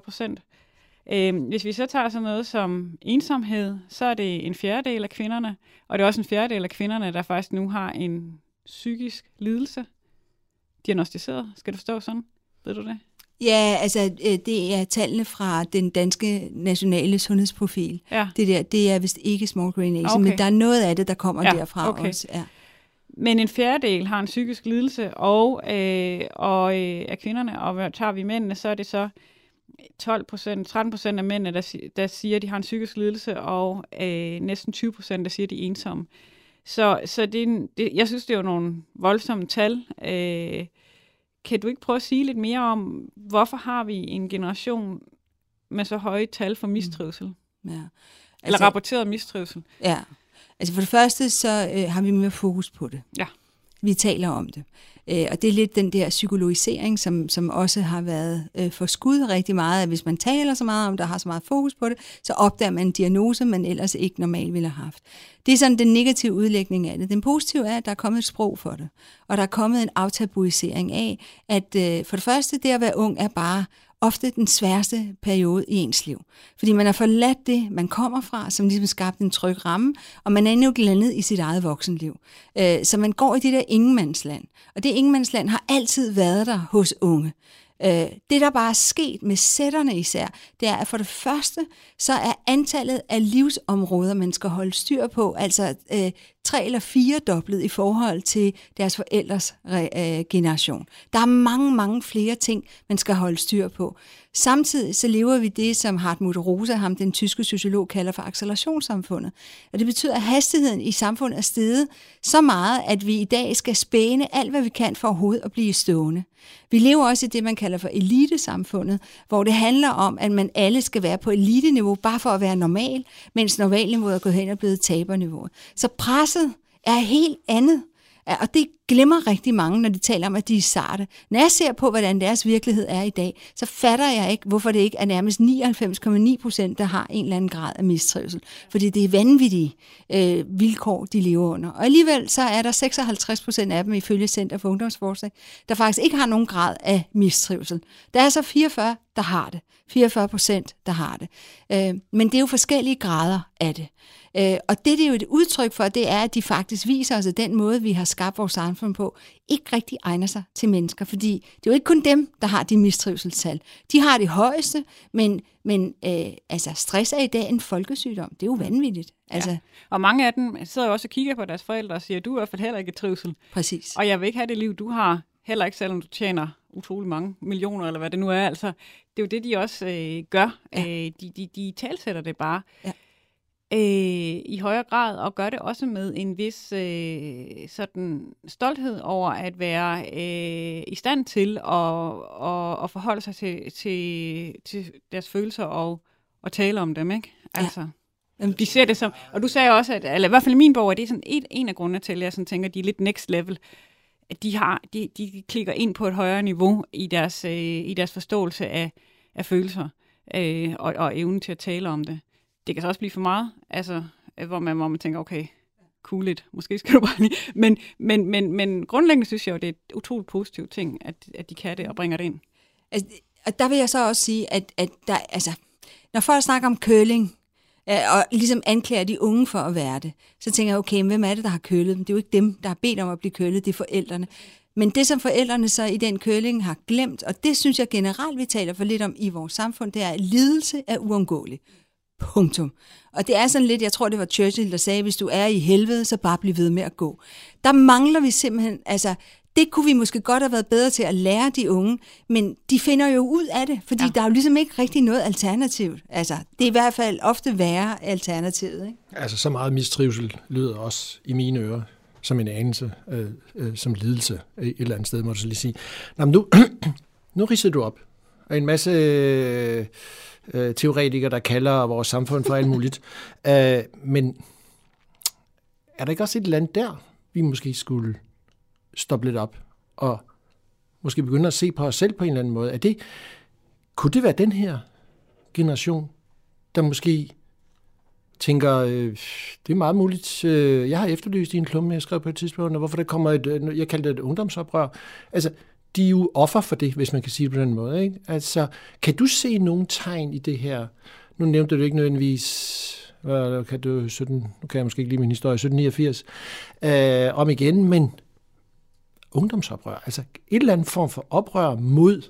45%. Hvis vi så tager sådan noget som ensomhed, så er det 1/4 af kvinderne, og det er også 1/4 af kvinderne, der faktisk nu har en psykisk lidelse diagnosticeret. Skal du forstå sådan? Ved du det? Ja, altså det er tallene fra den danske nationale sundhedsprofil. Ja. Det er vist ikke Small Great Nation, men der er noget af det, der kommer derfra også. Ja. Men 1/4 har en psykisk lidelse, og af kvinderne, og tager vi mændene, så er det så 13% af mændene, der siger, at de har en psykisk lidelse, og næsten 20%, der siger, at de er ensomme. Så jeg synes, det er jo nogle voldsomme tal. Kan du ikke prøve at sige lidt mere om, hvorfor har vi en generation med så høje tal for mistrivsel? Ja. Eller rapporteret mistrivsel? Ja, altså for det første, så har vi mere fokus på det. Ja. Vi taler om det. Og det er lidt den der psykologisering, som også har været forskudt rigtig meget, at hvis man taler så meget om det, og har så meget fokus på det, så opdager man en diagnose, man ellers ikke normalt ville have haft. Det er sådan den negative udlægning af det. Den positive er, at der er kommet et sprog for det, og der er kommet en aftabuisering af, at for det første, det at være ung er bare ofte den sværeste periode i ens liv. Fordi man har forladt det, man kommer fra, som ligesom skabte en tryg ramme, og man er endnu landet i sit eget voksenliv. Så man går i det der ingenmandsland. Og det ingenmandsland har altid været der hos unge. Det, der bare er sket med sætterne især, det er, at for det første, så er antallet af livsområder, man skal holde styr på, altså 3 eller 4 doblet i forhold til deres forældres generation. Der er mange, mange flere ting, man skal holde styr på. Samtidig så lever vi det, som Hartmut Rosa, ham den tyske sociolog, kalder for accelerationssamfundet. Og det betyder, at hastigheden i samfundet er steget så meget, at vi i dag skal spæne alt, hvad vi kan for overhovedet at blive stående. Vi lever også i det, man kalder for elitesamfundet, hvor det handler om, at man alle skal være på eliteniveau, bare for at være normal, mens normalniveauet er gået hen og blevet taberniveau. Så presset er helt andet. Og det glemmer rigtig mange, når de taler om, at de er sarte. Når jeg ser på, hvordan deres virkelighed er i dag, så fatter jeg ikke, hvorfor det ikke er nærmest 99,9%, der har en eller anden grad af mistrivsel. Fordi det er vanvittige vilkår, de lever under. Og alligevel så er der 56% af dem, ifølge Center for Ungdomsforskning, der faktisk ikke har nogen grad af mistrivsel. Der er så 44, der har det. 44%, der har det. Men det er jo forskellige grader af det. Og det er jo et udtryk for, det er, at de faktisk viser os, at den måde, vi har skabt vores samfund på, ikke rigtig egner sig til mennesker. Fordi det er jo ikke kun dem, der har de mistrivselstal. De har det højeste, men stress er i dag en folkesygdom. Det er jo vanvittigt. Altså. Ja. Og mange af dem sidder jo også og kigger på deres forældre og siger, du er i hvert fald heller ikke i trivsel. Præcis. Og jeg vil ikke have det liv, du har. Heller ikke, selvom du tjener utrolig mange millioner, eller hvad det nu er. Altså, det er jo det, de også gør. Ja. De talsætter det bare. Ja. I højere grad, og gør det også med en vis sådan stolthed over at være i stand til at forholde sig til deres følelser og tale om dem, ikke? Altså, de ser det som, og du sagde også, at eller i hvert fald i min bog, at det er sådan en af grundene til, at jeg sådan tænker, at de er lidt next level. de klikker ind på et højere niveau i deres forståelse af følelser og evnen til at tale om det. Det kan så også blive for meget, altså, hvor man tænker, okay, cool lidt, måske skal du bare lige... Men grundlæggende synes jeg jo, det er et utroligt positivt ting, at de kan det og bringer det ind. Altså, og der vil jeg så også sige, at der, altså, når folk snakker om curling, og ligesom anklager de unge for at være det, så tænker jeg, okay, hvem er det, der har kølet dem? Det er jo ikke dem, der har bedt om at blive kølet, det er forældrene. Men det, som forældrene så i den curling har glemt, og det synes jeg generelt, vi taler for lidt om i vores samfund, det er, at lidelse er uundgåelig. Punktum. Og det er sådan lidt, jeg tror, det var Churchill, der sagde, hvis du er i helvede, så bare bliv ved med at gå. Der mangler vi simpelthen, altså, det kunne vi måske godt have været bedre til at lære de unge, men de finder jo ud af det, fordi der er jo ligesom ikke rigtig noget alternativ. Altså, det er i hvert fald ofte værre alternativet, ikke? Altså, så meget mistrivsel lyder også i mine ører som en anelse, som lidelse et eller andet sted, må du så lige sige. Nå, men nu ridser du op. Og en masse teoretikere, der kalder vores samfund for alt muligt. Men er der ikke også et eller andet der, vi måske skulle stoppe lidt op, og måske begynde at se på os selv på en eller anden måde? Kunne det være den her generation, der måske tænker, det er meget muligt, jeg har efterlyst i en klumme, jeg skrev på et tidspunkt, og hvorfor der kommer jeg kaldte det et ungdomsoprør. Altså, de er jo offer for det, hvis man kan sige det på den måde, ikke? Altså, kan du se nogle tegn i det her? Nu nævnte du ikke nødvendigvis, nu kan jeg måske ikke lide min historie, 1789, om igen, men ungdomsoprør, altså et eller andet form for oprør mod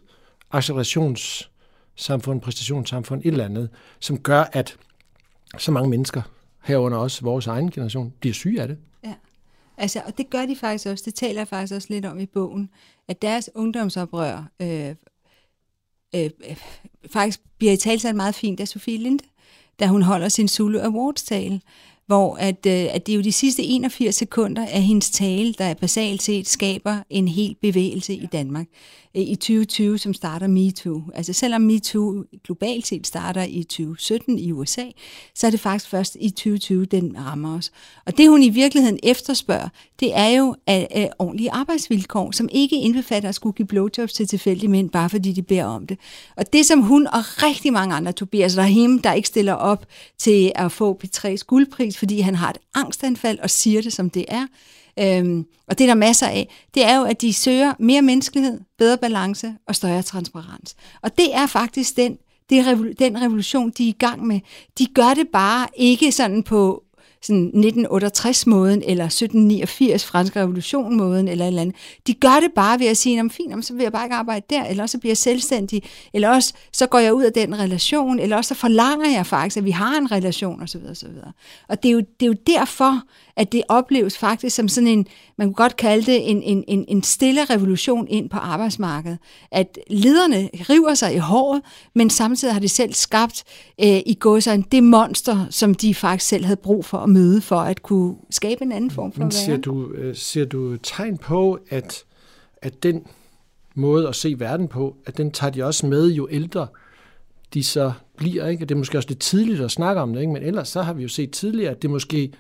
accelerationssamfund, præstationssamfund, et eller andet, som gør, at så mange mennesker, herunder også vores egen generation, bliver syge af det. Ja, altså, og det gør de faktisk også, det taler jeg faktisk også lidt om i bogen, at deres ungdomsoprør faktisk bliver italesat meget fint af Sofie Linde, da hun holder sin Zulu Awards-tale, hvor at det er jo de sidste 81 sekunder af hendes tale, der basalt set skaber en hel bevægelse i Danmark. I 2020, som starter MeToo. Altså selvom MeToo globalt set starter i 2017 i USA, så er det faktisk først i 2020, den rammer os. Og det hun i virkeligheden efterspørger, det er jo ordentlige arbejdsvilkår, som ikke indbefatter at skulle give blowjobs til tilfældige mænd, bare fordi de beder om det. Og det som hun og rigtig mange andre, Tobias Rahim, der ikke stiller op til at få P3's guldpris, fordi han har et angstanfald og siger det som det er, og det er der masser af, det er jo, at de søger mere menneskelighed, bedre balance og større transparens. Og det er faktisk den revolution, de er i gang med. De gør det bare ikke sådan på sådan 1968-måden, eller 1789 fransk revolution-måden, eller et eller andet. De gør det bare ved at sige, fint, så vil jeg bare ikke arbejde der, eller også så bliver jeg selvstændig, eller også så går jeg ud af den relation, eller også så forlanger jeg faktisk, at vi har en relation, osv. osv. Og det er jo derfor, at det opleves faktisk som sådan en, man kunne godt kalde det en stille revolution ind på arbejdsmarkedet. At lederne river sig i håret, men samtidig har de selv skabt i gåsøjne det monster, som de faktisk selv havde brug for at møde, for at kunne skabe en anden form for væren. Ser du tegn på, at den måde at se verden på, at den tager de også med, jo ældre de så bliver, ikke? Det er måske også lidt tidligt at snakke om det, ikke? Men ellers så har vi jo set tidligere, at det måske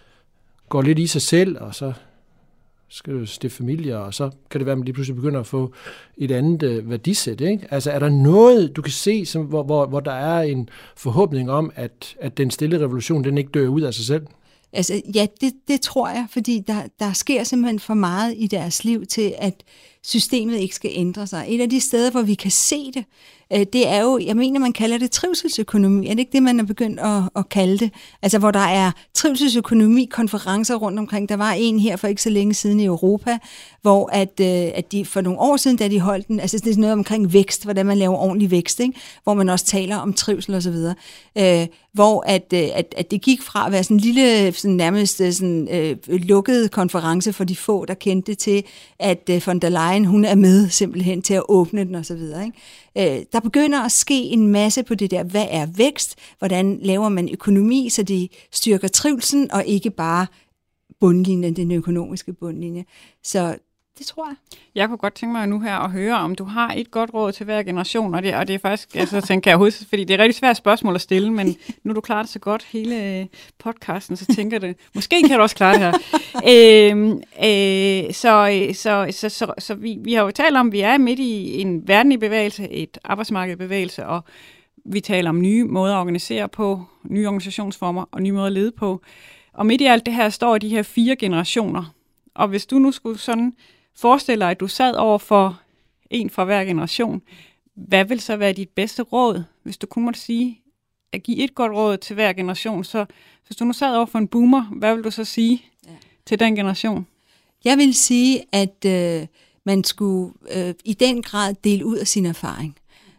går lidt i sig selv, og så skal du stifte familie, og så kan det være, at man lige pludselig begynder at få et andet værdisæt, ikke? Altså, er der noget, du kan se, som, hvor der er en forhåbning om, at den stille revolution, den ikke dør ud af sig selv? Altså, ja, det tror jeg, fordi der sker simpelthen for meget i deres liv til, at systemet ikke skal ændre sig. Et af de steder, hvor vi kan se det, det er jo, jeg mener, man kalder det trivselsøkonomi. Er det ikke det, man er begyndt at kalde det? Altså, hvor der er trivselsøkonomi-konferencer rundt omkring. Der var en her for ikke så længe siden i Europa, hvor at de for nogle år siden, da de holdt den, altså det er noget omkring vækst, hvordan man laver ordentlig vækst, ikke? Hvor man også taler om trivsel og så videre. Hvor at det gik fra at være sådan en lille, sådan nærmest sådan, lukket konference for de få, der kendte til, at von der Leyen, hun er med simpelthen til at åbne den og så videre, ikke? Der begynder at ske en masse på det der, hvad er vækst, hvordan laver man økonomi, så de styrker trivselen, og ikke bare bundlinjen, den økonomiske bundlinje. Så Det tror jeg. Jeg kunne godt tænke mig nu her at høre, om du har et godt råd til hver generation, og det er faktisk, altså tænker jeg hovedet, fordi det er et rigtig svært spørgsmål at stille, men nu du klarer det så godt hele podcasten, så tænker jeg det, måske kan du også klare det her. Så vi har jo talt om, at vi er midt i en verdenlig bevægelse, et arbejdsmarkedsbevægelse, og vi taler om nye måder at organisere på, nye organisationsformer og nye måder at lede på. Og midt i alt det her står de her 4 generationer. Og hvis du nu skulle sådan forestille dig, at du sad over for en fra hver generation, hvad vil så være dit bedste råd, hvis du kun måtte sige, at give et godt råd til hver generation? Så hvis du nu sad over for en boomer, hvad vil du så sige til den generation? Jeg vil sige, at man skulle i den grad dele ud af sin erfaring.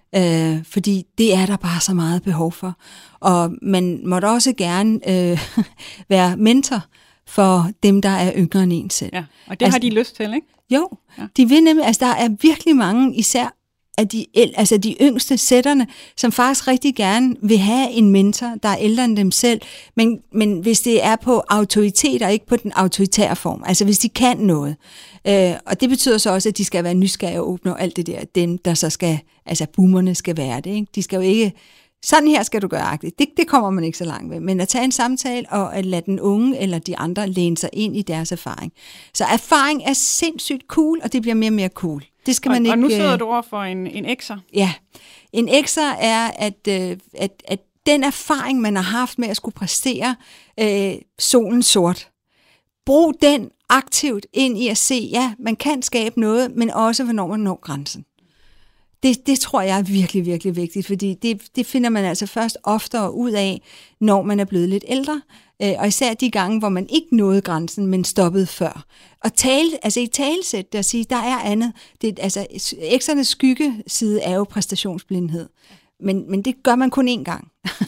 Fordi det er der bare så meget behov for. Og man måtte også gerne være mentor for dem, der er yngre end en selv. Ja, og det har de lyst til, ikke? Jo, de vil nemlig, der er virkelig mange, især af de yngste sætterne, som faktisk rigtig gerne vil have en mentor, der er ældre end dem selv, men hvis det er på autoritet og ikke på den autoritære form, altså hvis de kan noget. Og det betyder så også, at de skal være nysgerrige og åbne og alt det der, dem der så skal, altså boomerne skal være det, ikke? De skal jo ikke, sådan her skal du gøre, det kommer man ikke så langt ved, men at tage en samtale og at lade den unge eller de andre læne sig ind i deres erfaring. Så erfaring er sindssygt cool, og det bliver mere og mere cool. Det skal man ikke. Og nu sidder du over for en ekser. Ja, en ekser er, at den erfaring, man har haft med at skulle præstere solen sort, brug den aktivt ind i at se, ja, man kan skabe noget, men også hvornår man når grænsen. Det tror jeg er virkelig, virkelig vigtigt, fordi det finder man altså først oftere ud af, når man er blevet lidt ældre, og især de gange, hvor man ikke nåede grænsen, men stoppede før. Og i talesæt, der siger, der er andet. Eksernes skyggeside er jo præstationsblindhed, men det gør man kun én gang.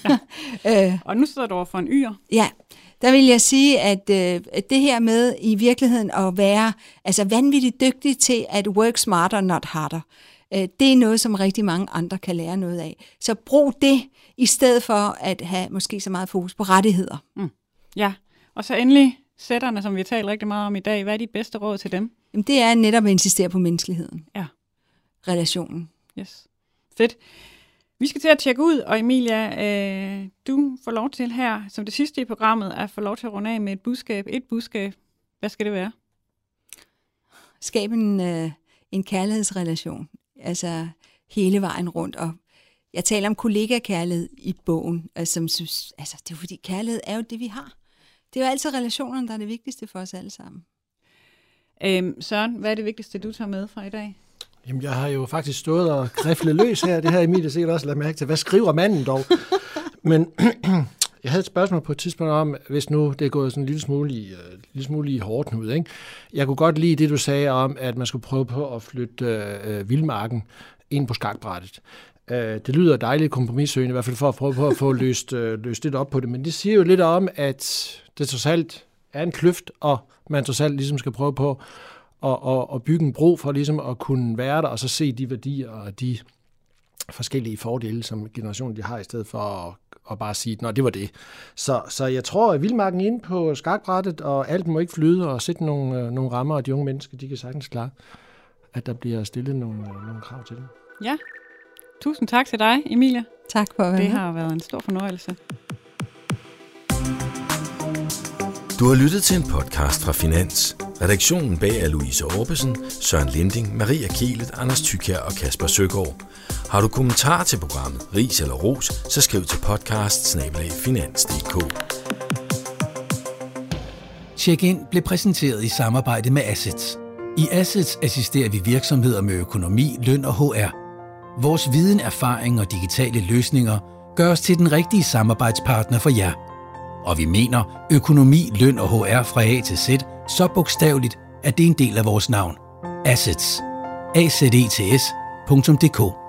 Ja. Og nu sidder du over for en yr. Ja, der vil jeg sige, at det her med i virkeligheden at være vanvittigt dygtig til at work smarter, not harder, det er noget, som rigtig mange andre kan lære noget af. Så brug det, i stedet for at have måske så meget fokus på rettigheder. Mm. Ja, og så endelig sætterne, som vi taler rigtig meget om i dag. Hvad er dit bedste råd til dem? Jamen, det er netop at insistere på menneskeligheden. Ja. Relationen. Yes. Fedt. Vi skal til at tjekke ud, og Emilia, du får lov til her, som det sidste i programmet, at få lov til at runde af med et budskab. Et budskab. Hvad skal det være? Skab en kærlighedsrelation. Altså hele vejen rundt. Og jeg taler om kollegakærlighed i bogen, som synes, det er jo fordi kærlighed er jo det, vi har. Det er jo altid relationerne, der er det vigtigste for os alle sammen. Søren, hvad er det vigtigste, du tager med fra i dag? Jamen, jeg har jo faktisk stået og griflet løs her. Det her Emilie sikkert også lagt mærke til. Hvad skriver manden dog? Men jeg havde et spørgsmål på et tidspunkt om, hvis nu det er gået sådan en lille smule i hårdt ud, ikke? Jeg kunne godt lide det, du sagde om, at man skulle prøve på at flytte vildmarken ind på skakbrættet. Det lyder dejligt kompromissøgende, i hvert fald for at prøve på at få løst lidt op på det. Men det siger jo lidt om, at det trods alt er en kløft, og man trods alt ligesom skal prøve på at bygge en bro for ligesom at kunne være der, og så se de værdier og de forskellige fordele, som generationen de har, i stedet for at bare sige, nå, det var det. Så jeg tror, at vildmarken inde på skakbrættet, og alt må ikke flyde, og sætte nogle rammer, og de unge mennesker, de kan sagtens klare, at der bliver stillet nogle krav til dem. Ja. Tusind tak til dig, Emilia. Tak for at være med. Det har været en stor fornøjelse. Du har lyttet til en podcast fra Finans. Redaktionen bag er Louise Orbesen, Søren Linding, Maria Kielet, Anders Thykier og Kasper Søgaard. Har du kommentarer til programmet, ris eller ros, så skriv til podcast@finans.dk. Check-in blev præsenteret i samarbejde med Assets. I Assets assisterer vi virksomheder med økonomi, løn og HR. Vores viden, erfaring og digitale løsninger gør os til den rigtige samarbejdspartner for jer. Og vi mener økonomi, løn og HR fra A til Z så bogstaveligt, at det er en del af vores navn. Assets. AZETS.dk